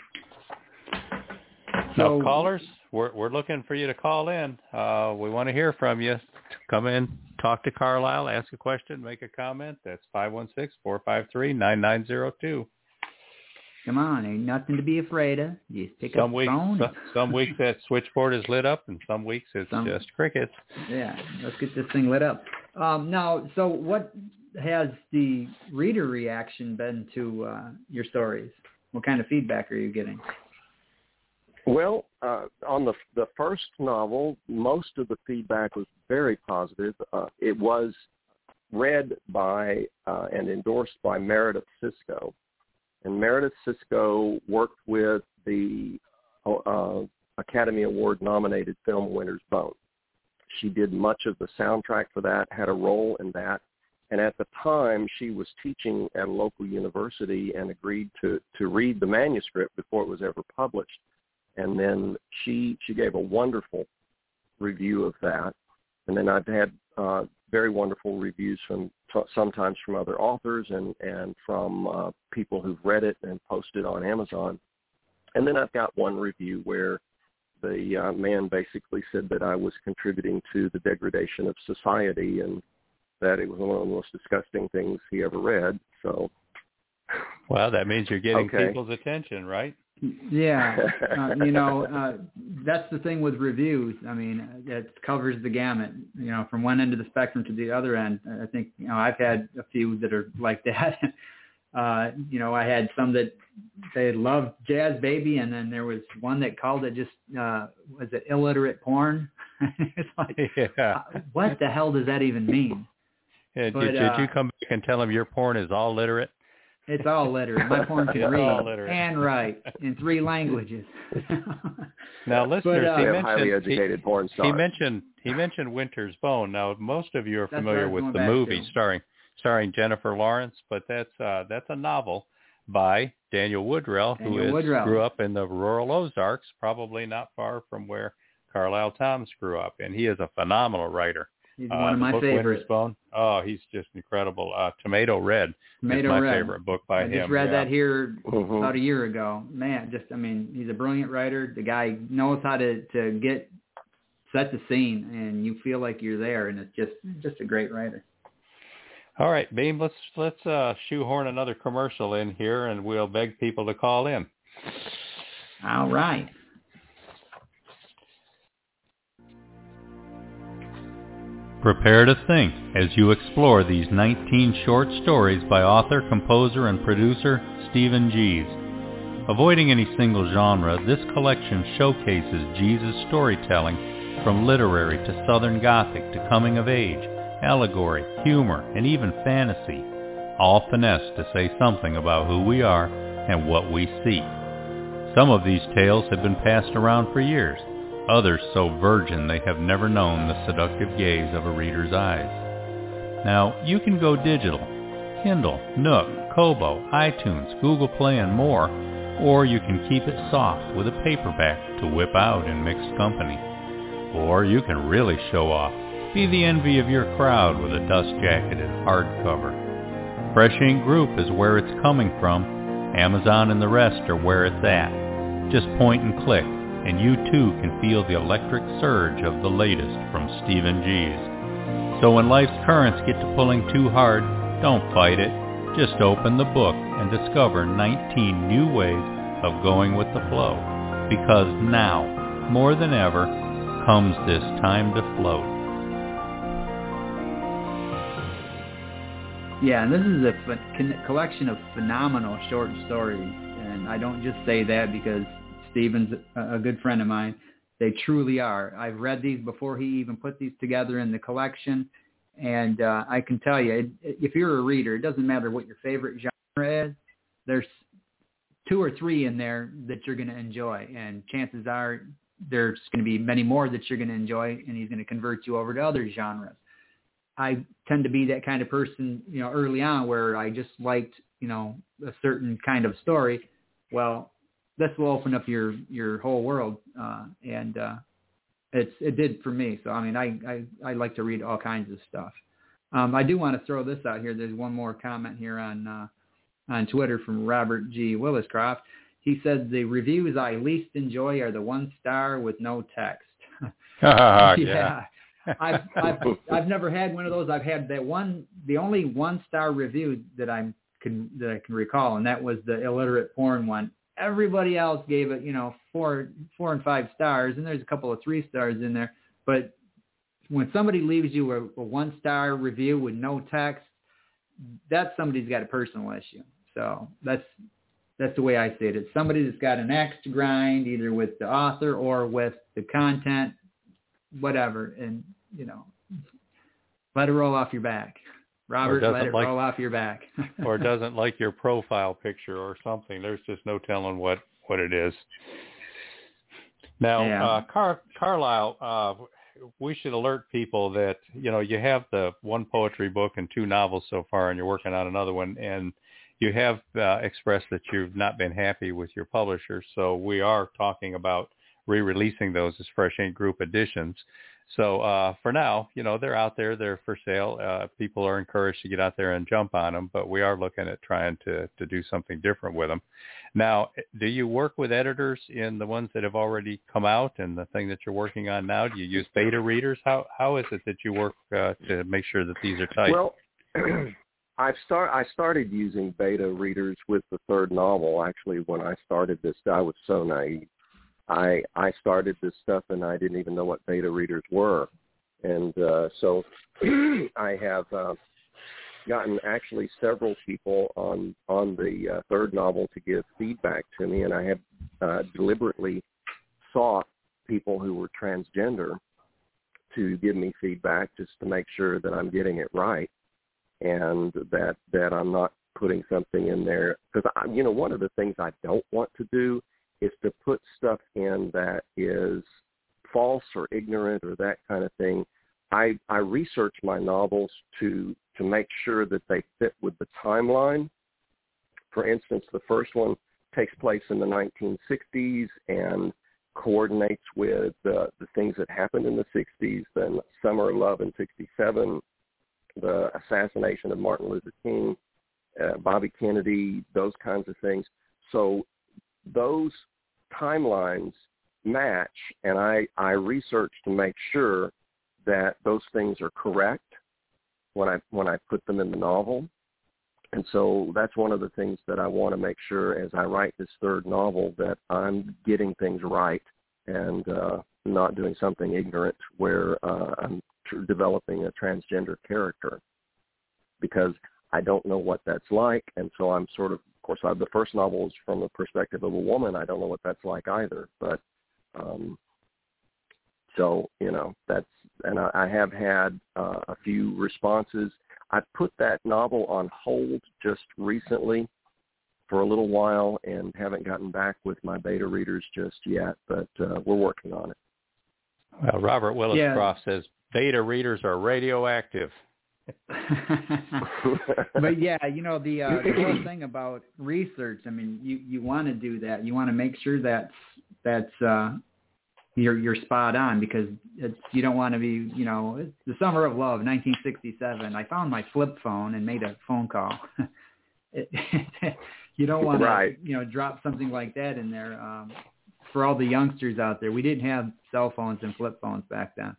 So,
now, callers, we're we're looking for you to call in. Uh, we want to hear from you. Come in, talk to Carlisle, ask a question, make a comment. That's five one six, four five three, nine nine zero two.
Come on, ain't nothing to be afraid of. Just pick
some
up the
weeks,
phone.
Some, some weeks that switchboard is lit up, and some weeks it's
some,
just crickets.
Yeah, let's get this thing lit up. Um, now, so what has the reader reaction been to uh, your stories? What kind of feedback are you getting?
Well, uh, on the the first novel, most of the feedback was very positive. Uh, it was read by uh, and endorsed by Meredith Sisko. And Meredith Sisko worked with the uh, Academy Award-nominated film Winter's Bone. She did much of the soundtrack for that, had a role in that. And at the time, she was teaching at a local university and agreed to, to read the manuscript before it was ever published. And then she she gave a wonderful review of that. And then I've had uh, very wonderful reviews from sometimes from other authors and, and from uh, people who've read it and posted on Amazon. And then I've got one review where the uh, man basically said that I was contributing to the degradation of society and that it was one of the most disgusting things he ever read. So,
well, that means you're getting
okay.
people's attention, right?
Yeah, uh, you know, uh, that's the thing with reviews. I mean, it covers the gamut, you know, from one end of the spectrum to the other end. I think, you know, I've had a few that are like that. uh, you know, I had some that they loved Jazz Baby, and then there was one that called it just, uh, was it illiterate porn? It's like,
yeah.
uh, what the hell does that even mean?
Yeah,
but,
did, did
uh,
you come back and tell them your porn is all literate?
It's all literate. My porn can
It's
read and write in three languages.
Now, listeners,
but, uh,
he
have
mentioned
highly educated
he,
porn stars.
He mentioned he mentioned Winter's Bone. Now, most of you are
That's
familiar
what I was
with the
going back
movie
to.
starring starring Jennifer Lawrence, but that's uh, that's a novel by Daniel Woodrell,
Daniel
who is,
Woodrell.
grew up in the rural Ozarks, probably not far from where Carlisle Thomas grew up, and he is a phenomenal writer.
He's
Uh,
one of
the
my
book
favorites.
Winter's Bone. Oh, he's just incredible. Uh, Tomato Red
Tomato
is my
Red.
favorite book by
I
him.
just read
yeah.
that here
Mhm.
about a year ago. Man, just I mean, he's a brilliant writer. The guy knows how to, to get set the scene, and you feel like you're there, and it's just just a great writer.
All right, Beam, let's let's uh, shoehorn another commercial in here, and we'll beg people to call in.
All right.
Prepare to think as you explore these nineteen short stories by author, composer, and producer Stephen Gies. Avoiding any single genre, this collection showcases Gies' storytelling from literary to Southern Gothic to coming of age, allegory, humor, and even fantasy, all finessed to say something about who we are and what we seek. Some of these tales have been passed around for years, others so virgin they have never known the seductive gaze of a reader's eyes. Now, you can go digital, Kindle, Nook, Kobo, iTunes, Google Play, and more, or you can keep it soft with a paperback to whip out in mixed company. Or you can really show off, be the envy of your crowd with a dust-jacketed hardcover. Fresh Ink Group is where it's coming from. Amazon and the rest are where it's at. Just point and click, and you too can feel the electric surge of the latest from Stephen G's. So when life's currents get to pulling too hard, don't fight it. Just open the book and discover nineteen new ways of going with the flow. Because now, more than ever, comes this time to float.
Yeah, and this is a ph- collection of phenomenal short stories. And I don't just say that because Stephen's a, a good friend of mine. They truly are. I've read these before he even put these together in the collection. And uh, I can tell you, if you're a reader, it doesn't matter what your favorite genre is. There's two or three in there that you're going to enjoy. And chances are there's going to be many more that you're going to enjoy, and he's going to convert you over to other genres. I tend to be that kind of person, you know, early on where I just liked, you know, a certain kind of story. Well, this will open up your, your whole world. Uh, and uh, it's, it did for me. So, I mean, I, I, I like to read all kinds of stuff. Um, I do want to throw this out here. There's one more comment here on, uh, on Twitter from Robert G. Williscroft. He said the reviews I least enjoy are the one star with no text.
yeah.
yeah. I've, I've I've never had one of those. I've had that one, the only one star review that I can that I can recall, and that was the illiterate porn one. Everybody else gave it, you know, four four and five stars, and there's a couple of three stars in there. But when somebody leaves you a, a one star review with no text, that's somebody's got a personal issue. So that's that's the way I see it. It's somebody that's got an axe to grind, either with the author or with the content, whatever, and you know, let it roll off your back. Robert, let it
like,
roll off your back.
Or doesn't like your profile picture or something. There's just no telling what, what it is. Now, yeah. uh, Car- Carlisle, uh, we should alert people that, you know, you have the one poetry book and two novels so far, and you're working on another one, and you have uh, expressed that you've not been happy with your publisher, so we are talking about re-releasing those as Fresh Ink Group editions. So uh, for now, you know, they're out there, they're for sale. Uh, people are encouraged to get out there and jump on them, but we are looking at trying to, to do something different with them. Now, do you work with editors in the ones that have already come out and the thing that you're working on now? Do you use beta readers? How How is it that you work uh, to make sure that these are tight?
Well, I've start, I started using beta readers with the third novel. Actually, when I started this, I was so naive. I I started this stuff and I didn't even know what beta readers were, and uh, so I have uh, gotten actually several people on on the uh, third novel to give feedback to me, and I have uh, deliberately sought people who were transgender to give me feedback just to make sure that I'm getting it right and that that I'm not putting something in there, because you know one of the things I don't want to do is to put stuff in that is false or ignorant or that kind of thing. I, I research my novels to to make sure that they fit with the timeline. For instance, the first one takes place in the nineteen sixties and coordinates with uh, the things that happened in the sixties, then Summer of Love in sixty-seven, the assassination of Martin Luther King, uh, Bobby Kennedy, those kinds of things. So those timelines match, and I, I research to make sure that those things are correct when I when I put them in the novel. And so that's one of the things that I want to make sure as I write this third novel, that I'm getting things right and uh, not doing something ignorant where uh, I'm tr- developing a transgender character, because I don't know what that's like, and so I'm sort of Of course, I, the first novel is from the perspective of a woman. I don't know what that's like either. But um, so, you know, that's, and I, I have had uh, a few responses. I put that novel on hold just recently for a little while and haven't gotten back with my beta readers just yet, but uh, we're working on it.
Well, Robert Williscroft
yeah.
says beta readers are radioactive.
But yeah, you know, the, uh, the whole thing about research, I mean, you, you want to do that. You want to make sure that's, that's, uh, you're, you're spot on, because it's, you don't want to be, you know, it's the Summer of Love, nineteen sixty-seven. I found my flip phone and made a phone call. it, you don't want right. to, you know, drop something like that in there. Um, for all the youngsters out there, we didn't have cell phones and flip phones back then.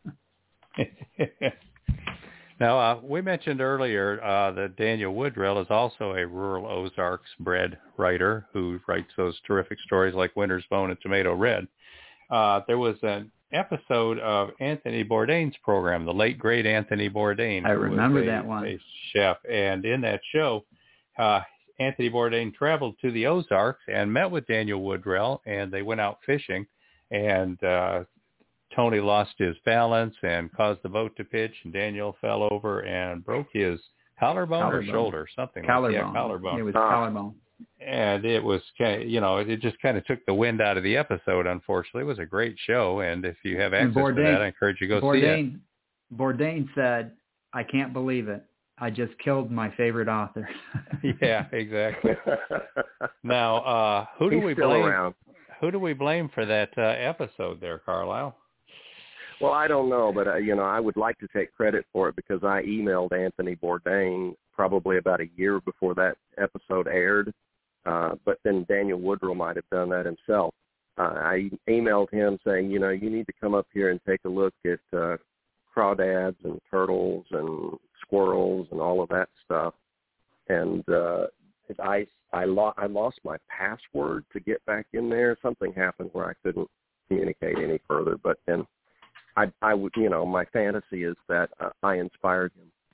Now, uh, we mentioned earlier uh, that Daniel Woodrell is also a rural Ozarks bred writer who writes those terrific stories like Winter's Bone and Tomato Red. Uh, there was an episode of Anthony Bourdain's program, the late, great Anthony Bourdain.
I remember
a,
that one.
A chef. And in that show, uh, Anthony Bourdain traveled to the Ozarks and met with Daniel Woodrell, and they went out fishing. And uh, Tony lost his balance and caused the boat to pitch, and Daniel fell over and broke his collarbone, collarbone. or shoulder, something
collarbone.
like that. Yeah, collarbone.
It was ah. collarbone.
And it was, you know, it just kind of took the wind out of the episode, unfortunately. It was a great show, and if you have access Bourdain, to that, I encourage you to go
Bourdain,
see it.
Bourdain said, I can't believe it. I just killed my favorite author.
Yeah, exactly. Now, uh, who do
He's
we
still
blame?
Around.
Who do we blame for that uh, episode there, Carlisle?
Well, I don't know, but, uh, you know, I would like to take credit for it because I emailed Anthony Bourdain probably about a year before that episode aired. Uh, but then Daniel Woodrell might have done that himself. Uh, I emailed him saying, you know, you need to come up here and take a look at uh, crawdads and turtles and squirrels and all of that stuff. And uh, I, I, lo- I lost my password to get back in there. Something happened where I couldn't communicate any further. But then I, I would, you know, my fantasy is that uh, I inspired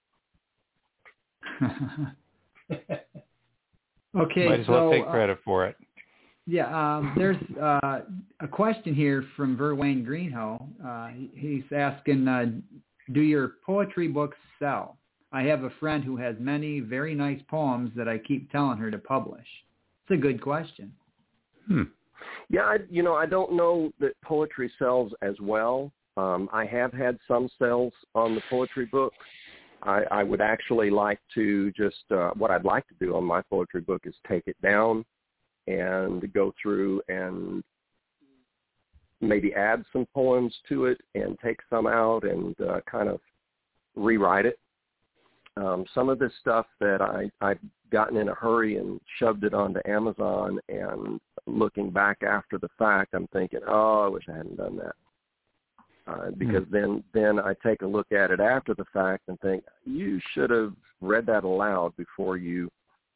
him. Okay,
might as well
so,
take credit uh, for it.
Yeah, um, there's uh, a question here from Verwayne Greenhow. Uh, he's asking, uh, do your poetry books sell? I have a friend who has many very nice poems that I keep telling her to publish. It's a good question.
Hmm.
Yeah, I, you know, I don't know that poetry sells as well. Um, I have had some sales on the poetry book. I, I would actually like to just, uh, what I'd like to do on my poetry book is take it down and go through and maybe add some poems to it and take some out and uh, kind of rewrite it. Um, some of this stuff that I, I've gotten in a hurry and shoved it onto Amazon, and looking back after the fact, I'm thinking, oh, I wish I hadn't done that. Uh, because then, then I take a look at it after the fact and think, you should have read that aloud before you,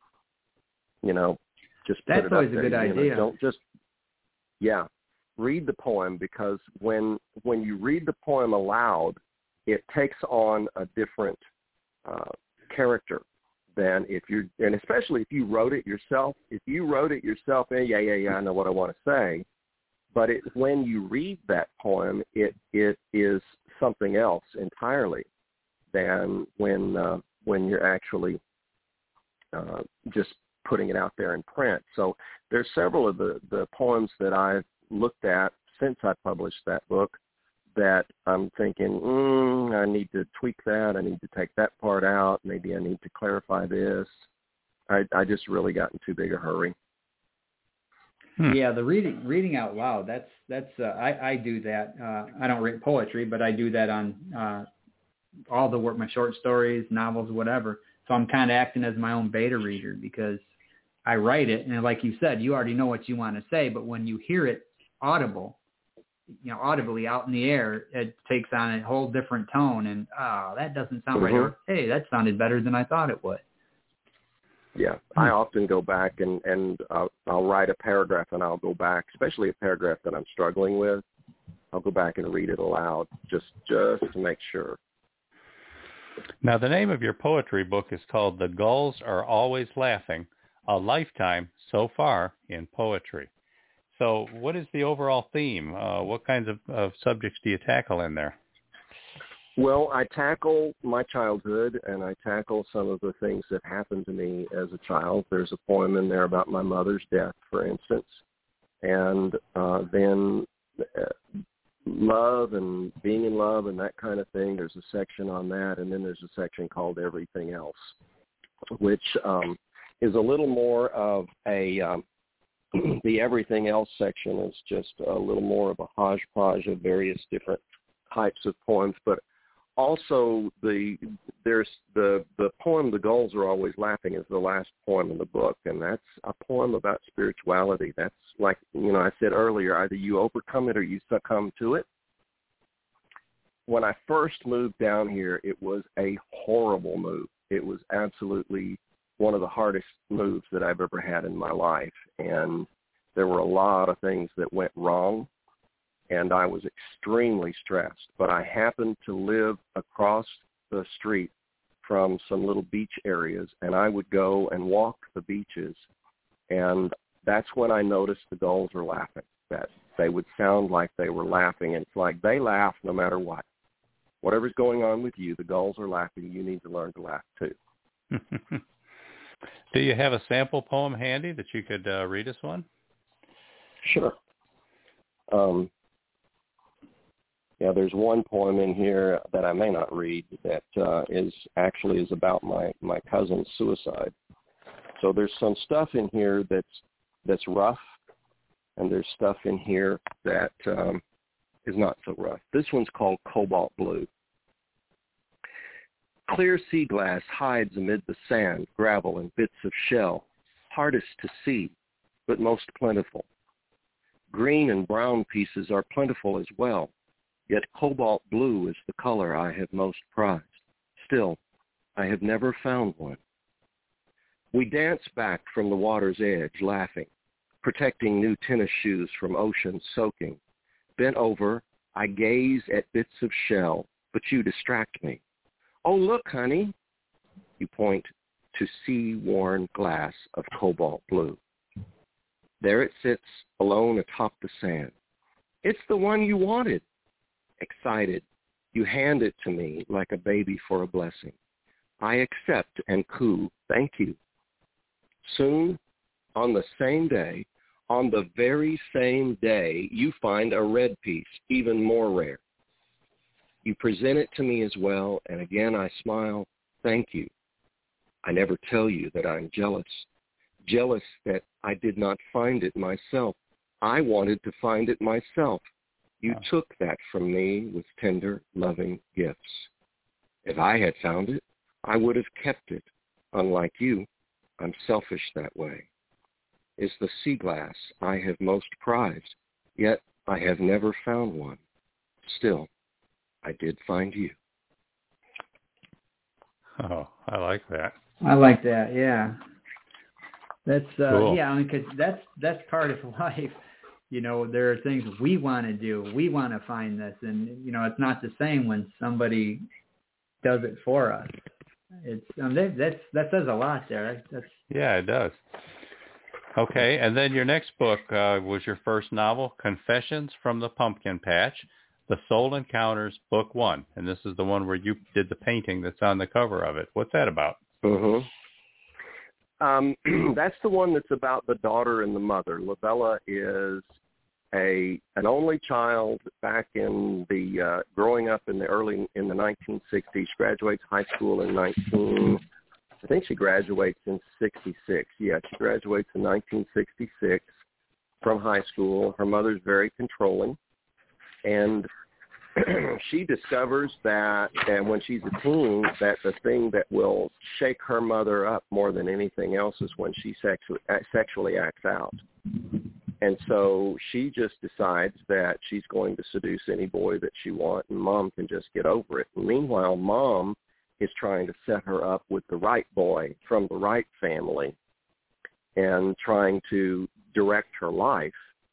you know, just put
That's
it
always
up there.
a good
you know,
idea.
Don't just, yeah, read the poem, because when when you read the poem aloud, it takes on a different uh, character than if you, and especially if you wrote it yourself. If you wrote it yourself, eh, yeah, yeah, yeah, I know what I want to say. But it, when you read that poem, it it is something else entirely than when uh, when you're actually uh, just putting it out there in print. So there's several of the, the poems that I've looked at since I published that book that I'm thinking, mm, I need to tweak that. I need to take that part out. Maybe I need to clarify this. I, I just really got in too big a hurry.
Hmm. Yeah, the reading reading out loud, that's, that's uh, I, I do that. Uh, I don't read poetry, but I do that on uh, all the work, my short stories, novels, whatever. So I'm kind of acting as my own beta reader, because I write it, and like you said, you already know what you want to say, but when you hear it audible, you know, audibly out in the air, it takes on a whole different tone, and, oh, that doesn't sound mm-hmm. right, or, hey, that sounded better than I thought it would.
Yeah, I often go back and, and I'll, I'll write a paragraph, and I'll go back, especially a paragraph that I'm struggling with. I'll go back and read it aloud just just to make sure.
Now, the name of your poetry book is called The Gulls Are Always Laughing, A Lifetime So Far in Poetry. So what is the overall theme? Uh, what kinds of, of subjects do you tackle in there?
Well, I tackle my childhood, and I tackle some of the things that happened to me as a child. There's a poem in there about my mother's death, for instance, and uh, then uh, love and being in love and that kind of thing. There's a section on that, and then there's a section called Everything Else, which um, is a little more of a um, the Everything Else section is just a little more of a hodgepodge of various different types of poems, but also the there's the, the poem, The Gulls Are Always Laughing, is the last poem in the book, and that's a poem about spirituality. That's like, you know, I said earlier, either you overcome it or you succumb to it. When I first moved down here, it was a horrible move. It was absolutely one of the hardest moves that I've ever had in my life, and there were a lot of things that went wrong, and I was extremely stressed. But I happened to live across the street from some little beach areas, and I would go and walk the beaches, and that's when I noticed the gulls were laughing, that they would sound like they were laughing, and it's like they laugh no matter what. Whatever's going on with you, the gulls are laughing. You need to learn to laugh too.
Do you have a sample poem handy that you could uh, read us one?
Sure. Um, yeah, there's one poem in here that I may not read that uh, is actually is about my, my cousin's suicide. So there's some stuff in here that's that's rough, and there's stuff in here that um, is not so rough. This one's called Cobalt Blue. Clear sea glass hides amid the sand, gravel, and bits of shell, hardest to see, but most plentiful. Green and brown pieces are plentiful as well, yet cobalt blue is the color I have most prized. Still, I have never found one. We dance back from the water's edge, laughing, protecting new tennis shoes from ocean soaking. Bent over, I gaze at bits of shell, but you distract me. Oh, look, honey. You point to sea-worn glass of cobalt blue. There it sits, alone atop the sand. It's the one you wanted. Excited, you hand it to me like a baby for a blessing. I accept and coo, thank you. Soon, on the same day, on the very same day, you find a red piece, even more rare. You present it to me as well, and again I smile, thank you. I never tell you that I'm jealous. Jealous that I did not find it myself. I wanted to find it myself. You wow. took that from me with tender, loving gifts. If I had found it, I would have kept it. Unlike you, I'm selfish that way. Is the sea glass I have most prized, yet I have never found one. Still, I did find you.
Oh, I like that.
I like that, yeah. That's, uh,
cool.
yeah, I mean, 'cause that's, that's part of life. You know, there are things we want to do. We want to find this. And, you know, it's not the same when somebody does it for us. It's um, that, that's, that says a lot there. That's,
yeah, it does. Okay, and then your next book uh, was your first novel, Confessions from the Pumpkin Patch, The Soul Encounters, Book One. And this is the one where you did the painting that's on the cover of it. What's that about?
Mm-hmm. Um, that's the one that's about the daughter and the mother. Lavella is a an only child back in the uh, growing up in the early in the nineteen sixties. Graduates high school in nineteen. I think she graduates in sixty-six. Yeah, she graduates in nineteen sixty-six from high school. Her mother's very controlling, and she discovers that, and when she's a teen, that the thing that will shake her mother up more than anything else is when she sexually, sexually acts out. And so she just decides that she's going to seduce any boy that she wants, and Mom can just get over it. And meanwhile, Mom is trying to set her up with the right boy from the right family and trying to direct her life.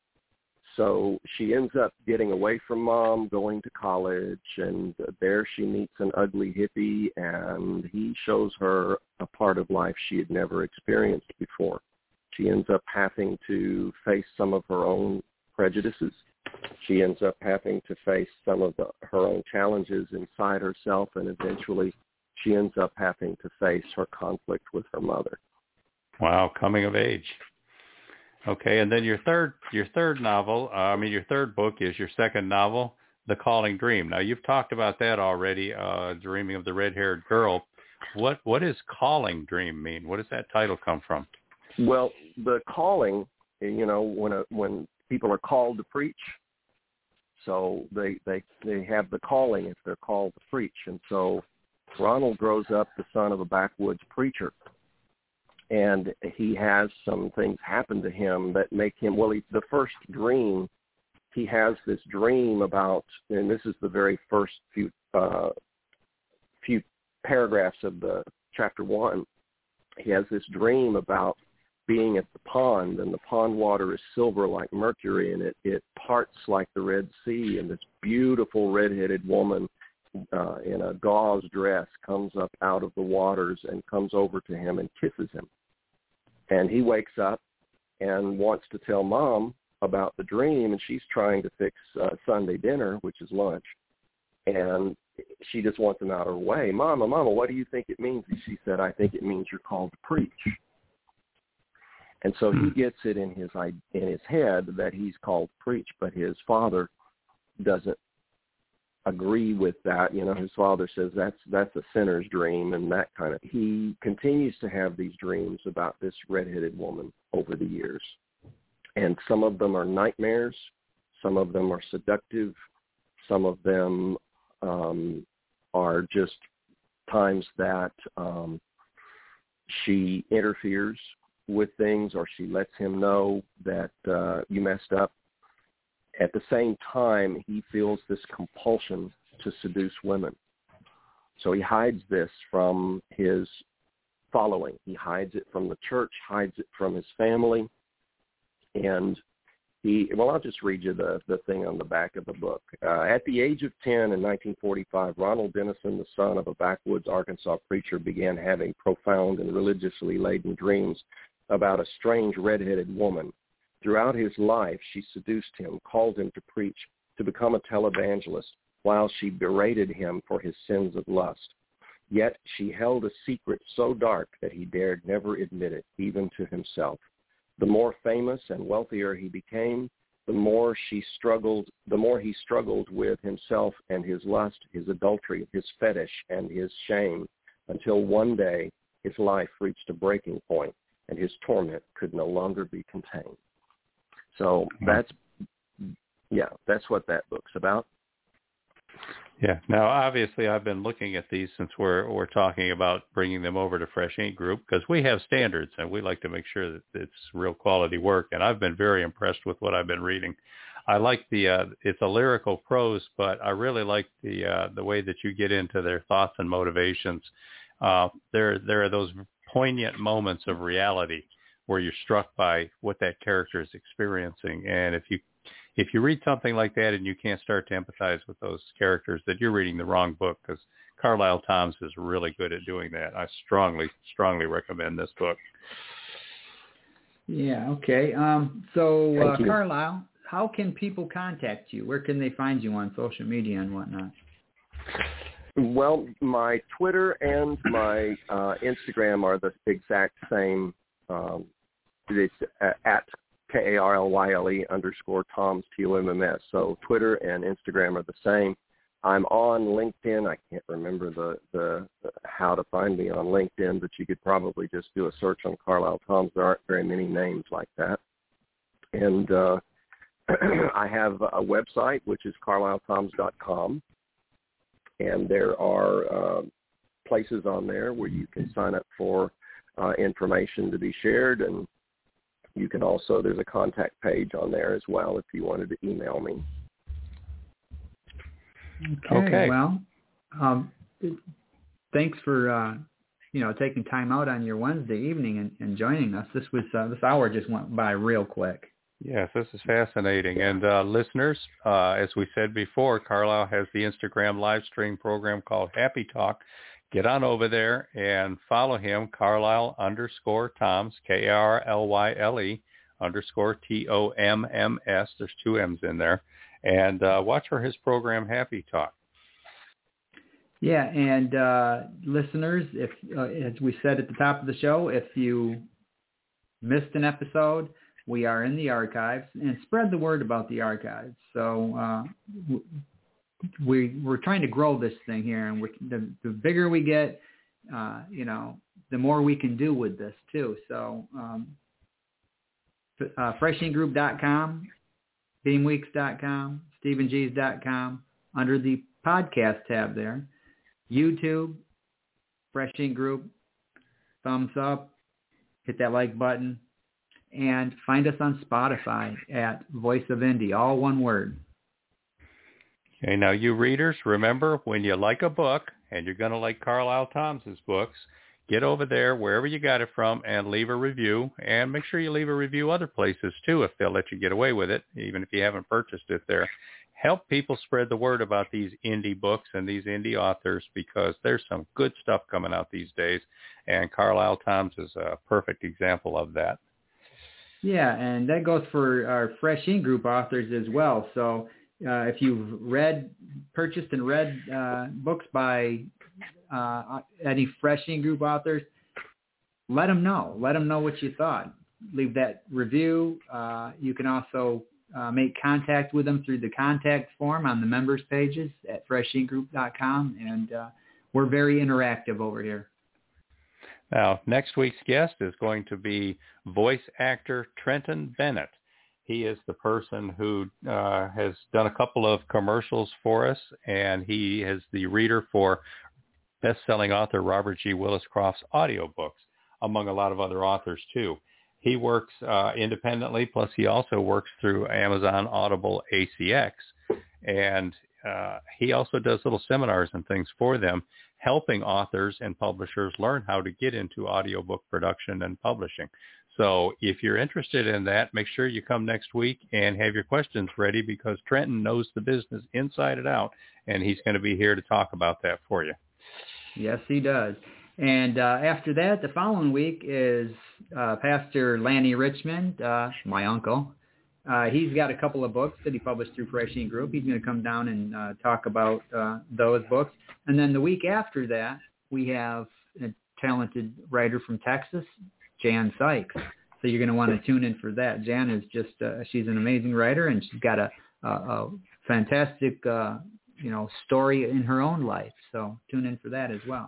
So she ends up getting away from Mom, going to college, and there she meets an ugly hippie, and he shows her a part of life she had never experienced before. She ends up having to face some of her own prejudices. She ends up having to face some of the, her own challenges inside herself, and eventually she ends up having to face her conflict with her mother.
Wow, coming of age. Okay, and then your third your third novel, uh, I mean your third book is your second novel, The Calling Dream. Now you've talked about that already, uh, Dreaming of the Red-Haired Girl. What what does Calling Dream mean? What does that title come from?
Well, the calling, you know, when a, when people are called to preach, so they, they they have the calling if they're called to preach, and so Ronald grows up the son of a backwoods preacher, and he has some things happen to him that make him, well, he, the first dream, he has this dream about, and this is the very first few uh, few paragraphs of the chapter one, he has this dream about being at the pond, and the pond water is silver like mercury, and it, it parts like the Red Sea, and this beautiful red-headed woman uh, in a gauze dress comes up out of the waters and comes over to him and kisses him. And he wakes up and wants to tell Mom about the dream, and she's trying to fix uh, Sunday dinner, which is lunch, and she just wants him out of her way. Mama, Mama, what do you think it means? And she said, I think it means you're called to preach. And so he gets it in his in his head that he's called to preach, but his father doesn't agree with that. You know, his father says that's that's a sinner's dream and that kind of. He continues to have these dreams about this redheaded woman over the years, and some of them are nightmares, some of them are seductive, some of them um, are just times that um, she interferes with things, or she lets him know that uh, you messed up. At the same time, he feels this compulsion to seduce women. So he hides this from his following. He hides it from the church, hides it from his family. And he, well, I'll just read you the, the thing on the back of the book. Uh, at the age of ten in nineteen forty-five, Ronald Dennison, the son of a backwoods Arkansas preacher, began having profound and religiously laden dreams about a strange red-headed woman. Throughout his life, she seduced him, called him to preach, to become a televangelist, while she berated him for his sins of lust. Yet she held a secret so dark that he dared never admit it, even to himself. The more famous and wealthier he became, the more she struggled, the more he struggled with himself and his lust, his adultery, his fetish, and his shame, until one day his life reached a breaking point, and his torment could no longer be contained. So that's, yeah, that's what that book's about.
Yeah. Now, obviously, I've been looking at these since we're we're talking about bringing them over to Fresh Ink Group, because we have standards, and we like to make sure that it's real quality work. And I've been very impressed with what I've been reading. I like the uh, it's a lyrical prose, but I really like the uh, the way that you get into their thoughts and motivations. Uh, there there are those poignant moments of reality where you're struck by what that character is experiencing. And if you if you read something like that and you can't start to empathize with those characters, that you're reading the wrong book, because Carlisle Thoms is really good at doing that. I strongly, strongly recommend this book.
Yeah, okay. Um, so, uh, Carlisle, how can people contact you? Where can they find you on social media and whatnot?
Well, my Twitter and my uh, Instagram are the exact same. Um, it's at K A R L Y L E underscore Toms, T O M M S. So Twitter and Instagram are the same. I'm on LinkedIn. I can't remember the, the, the how to find me on LinkedIn, but you could probably just do a search on Carlisle Thoms. There aren't very many names like that. And uh, I have a website, which is carlisle thoms dot com. And there are uh, places on there where you can sign up for uh, information to be shared. And you can also, there's a contact page on there as well if you wanted to email me.
Okay.
okay.
Well, um, thanks for, uh, you know, taking time out on your Wednesday evening and, and joining us. This was, uh, this hour just went by real quick.
Yes, this is fascinating. And uh, listeners, uh, as we said before, Carlisle has the Instagram live stream program called Happy Talk. Get on over there and follow him, Carlisle underscore Thoms, K A R L Y L E underscore T O M M S. There's two M's in there. And uh, watch for his program, Happy Talk.
Yeah, and uh, listeners, if uh, as we said at the top of the show, if you missed an episode, we are in the archives, and spread the word about the archives. So uh, we, we're trying to grow this thing here, and we're, the, the bigger we get, uh, you know, the more we can do with this too. So um, uh, fresh ink group dot com, beam weeks dot com, stephen gees dot com, under the podcast tab there, YouTube, Fresh Ink Group, thumbs up, hit that like button, and find us on Spotify at Voice of Indie, all one word.
Okay, now you readers, remember, when you like a book, and you're going to like Carlisle Thompson's books, get over there, wherever you got it from, and leave a review. And make sure you leave a review other places, too, if they'll let you get away with it, even if you haven't purchased it there. Help people spread the word about these indie books and these indie authors, because there's some good stuff coming out these days, and Carlisle Thompson is a perfect example of that. Yeah, and that goes for our Fresh Ink Group authors as well. So uh, if you've read, purchased and read uh, books by uh, any Fresh Ink Group authors, let them know. Let them know what you thought. Leave that review. Uh, you can also uh, make contact with them through the contact form on the members pages at fresh ink group dot com, and uh, we're very interactive over here. Now, next week's guest is going to be voice actor Trenton Bennett. He is the person who uh, has done a couple of commercials for us, and he is the reader for best-selling author Robert G. Willis-Croft's audiobooks, among a lot of other authors, too. He works uh, independently, plus he also works through Amazon Audible A C X, and uh, he also does little seminars and things for them, helping authors and publishers learn how to get into audiobook production and publishing. So if you're interested in that, make sure you come next week and have your questions ready, because Trenton knows the business inside and out, and he's going to be here to talk about that for you. Yes, he does. And uh, after that, the following week is uh, Pastor Lanny Richmond, uh, my uncle. Uh, he's got a couple of books that he published through Fresh Ink Group. He's going to come down and uh, talk about uh, those books. And then the week after that, we have a talented writer from Texas, Jan Sykes. So you're going to want to tune in for that. Jan is just, uh, she's an amazing writer, and she's got a, a, a fantastic, uh, you know, story in her own life. So tune in for that as well.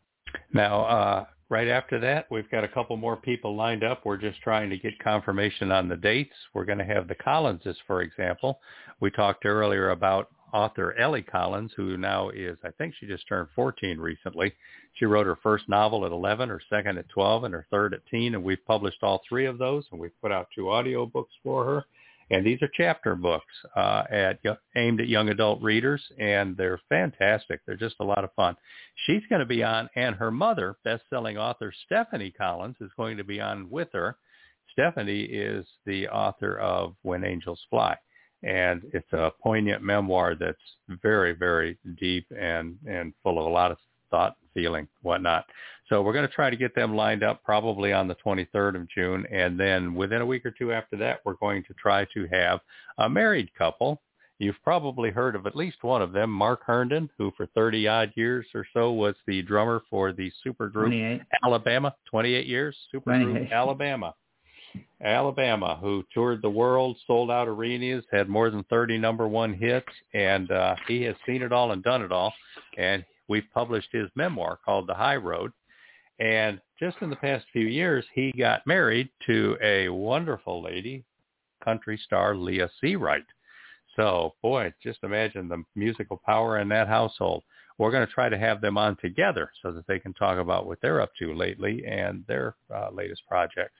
Now, uh, right after that, we've got a couple more people lined up. We're just trying to get confirmation on the dates. We're going to have the Collinses, for example. We talked earlier about author Ellie Collins, who now is, I think she just turned fourteen recently. She wrote her first novel at eleven, her second at twelve, and her third at teen, and we've published all three of those, and we've put out two audiobooks for her. And these are chapter books uh, at aimed at young adult readers, and they're fantastic. They're just a lot of fun. She's going to be on, and her mother, best-selling author Stephanie Collins, is going to be on with her. Stephanie is the author of When Angels Fly, and it's a poignant memoir that's very, very deep and, and full of a lot of thought, feeling, whatnot. So we're going to try to get them lined up probably on the twenty-third of June. And then within a week or two after that, we're going to try to have a married couple. You've probably heard of at least one of them, Mark Herndon, who for thirty-odd years or so was the drummer for the supergroup Alabama, twenty-eight years, supergroup Alabama. Alabama, who toured the world, sold out arenas, had more than thirty number one hits, and uh, he has seen it all and done it all. And we've published his memoir called The High Road. And just in the past few years, he got married to a wonderful lady, country star Leah Seawright. So, boy, just imagine the musical power in that household. We're going to try to have them on together so that they can talk about what they're up to lately and their uh, latest projects.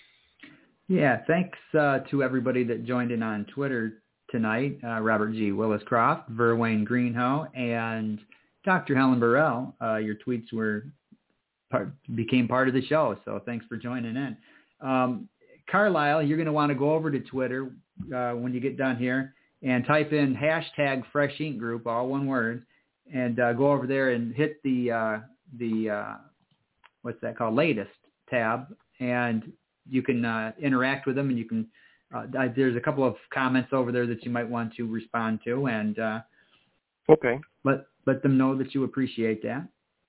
Yeah, thanks uh, to everybody that joined in on Twitter tonight. Uh, Robert G. Willis-Croft, Verwayne Greenhow, and Doctor Helen Burrell. Uh, your tweets were part, became part of the show, so thanks for joining in. Um, Carlisle, you're going to want to go over to Twitter uh, when you get done here and type in hashtag Fresh Ink Group, all one word, and uh, go over there and hit the uh, the uh, what's that called, latest tab, and you can uh, interact with them, and you can. Uh, there's a couple of comments over there that you might want to respond to, and uh,
okay,
let let them know that you appreciate that.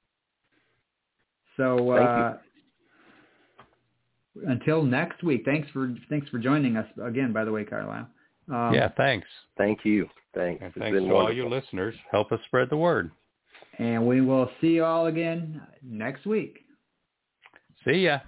So uh, until next week, thanks for thanks for joining us again. By the way, Carlisle. Um,
yeah, thanks.
Thank you. Thanks.
And thanks to all you listeners. Help us spread the word.
And we will see you all again next week.
See ya.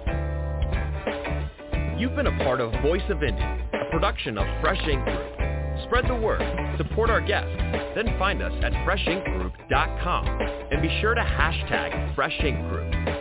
You've been a part of Voice of Indie, a production of Fresh Ink Group. Spread the word, support our guests, then find us at fresh ink group dot com and be sure to hashtag Fresh Ink Group.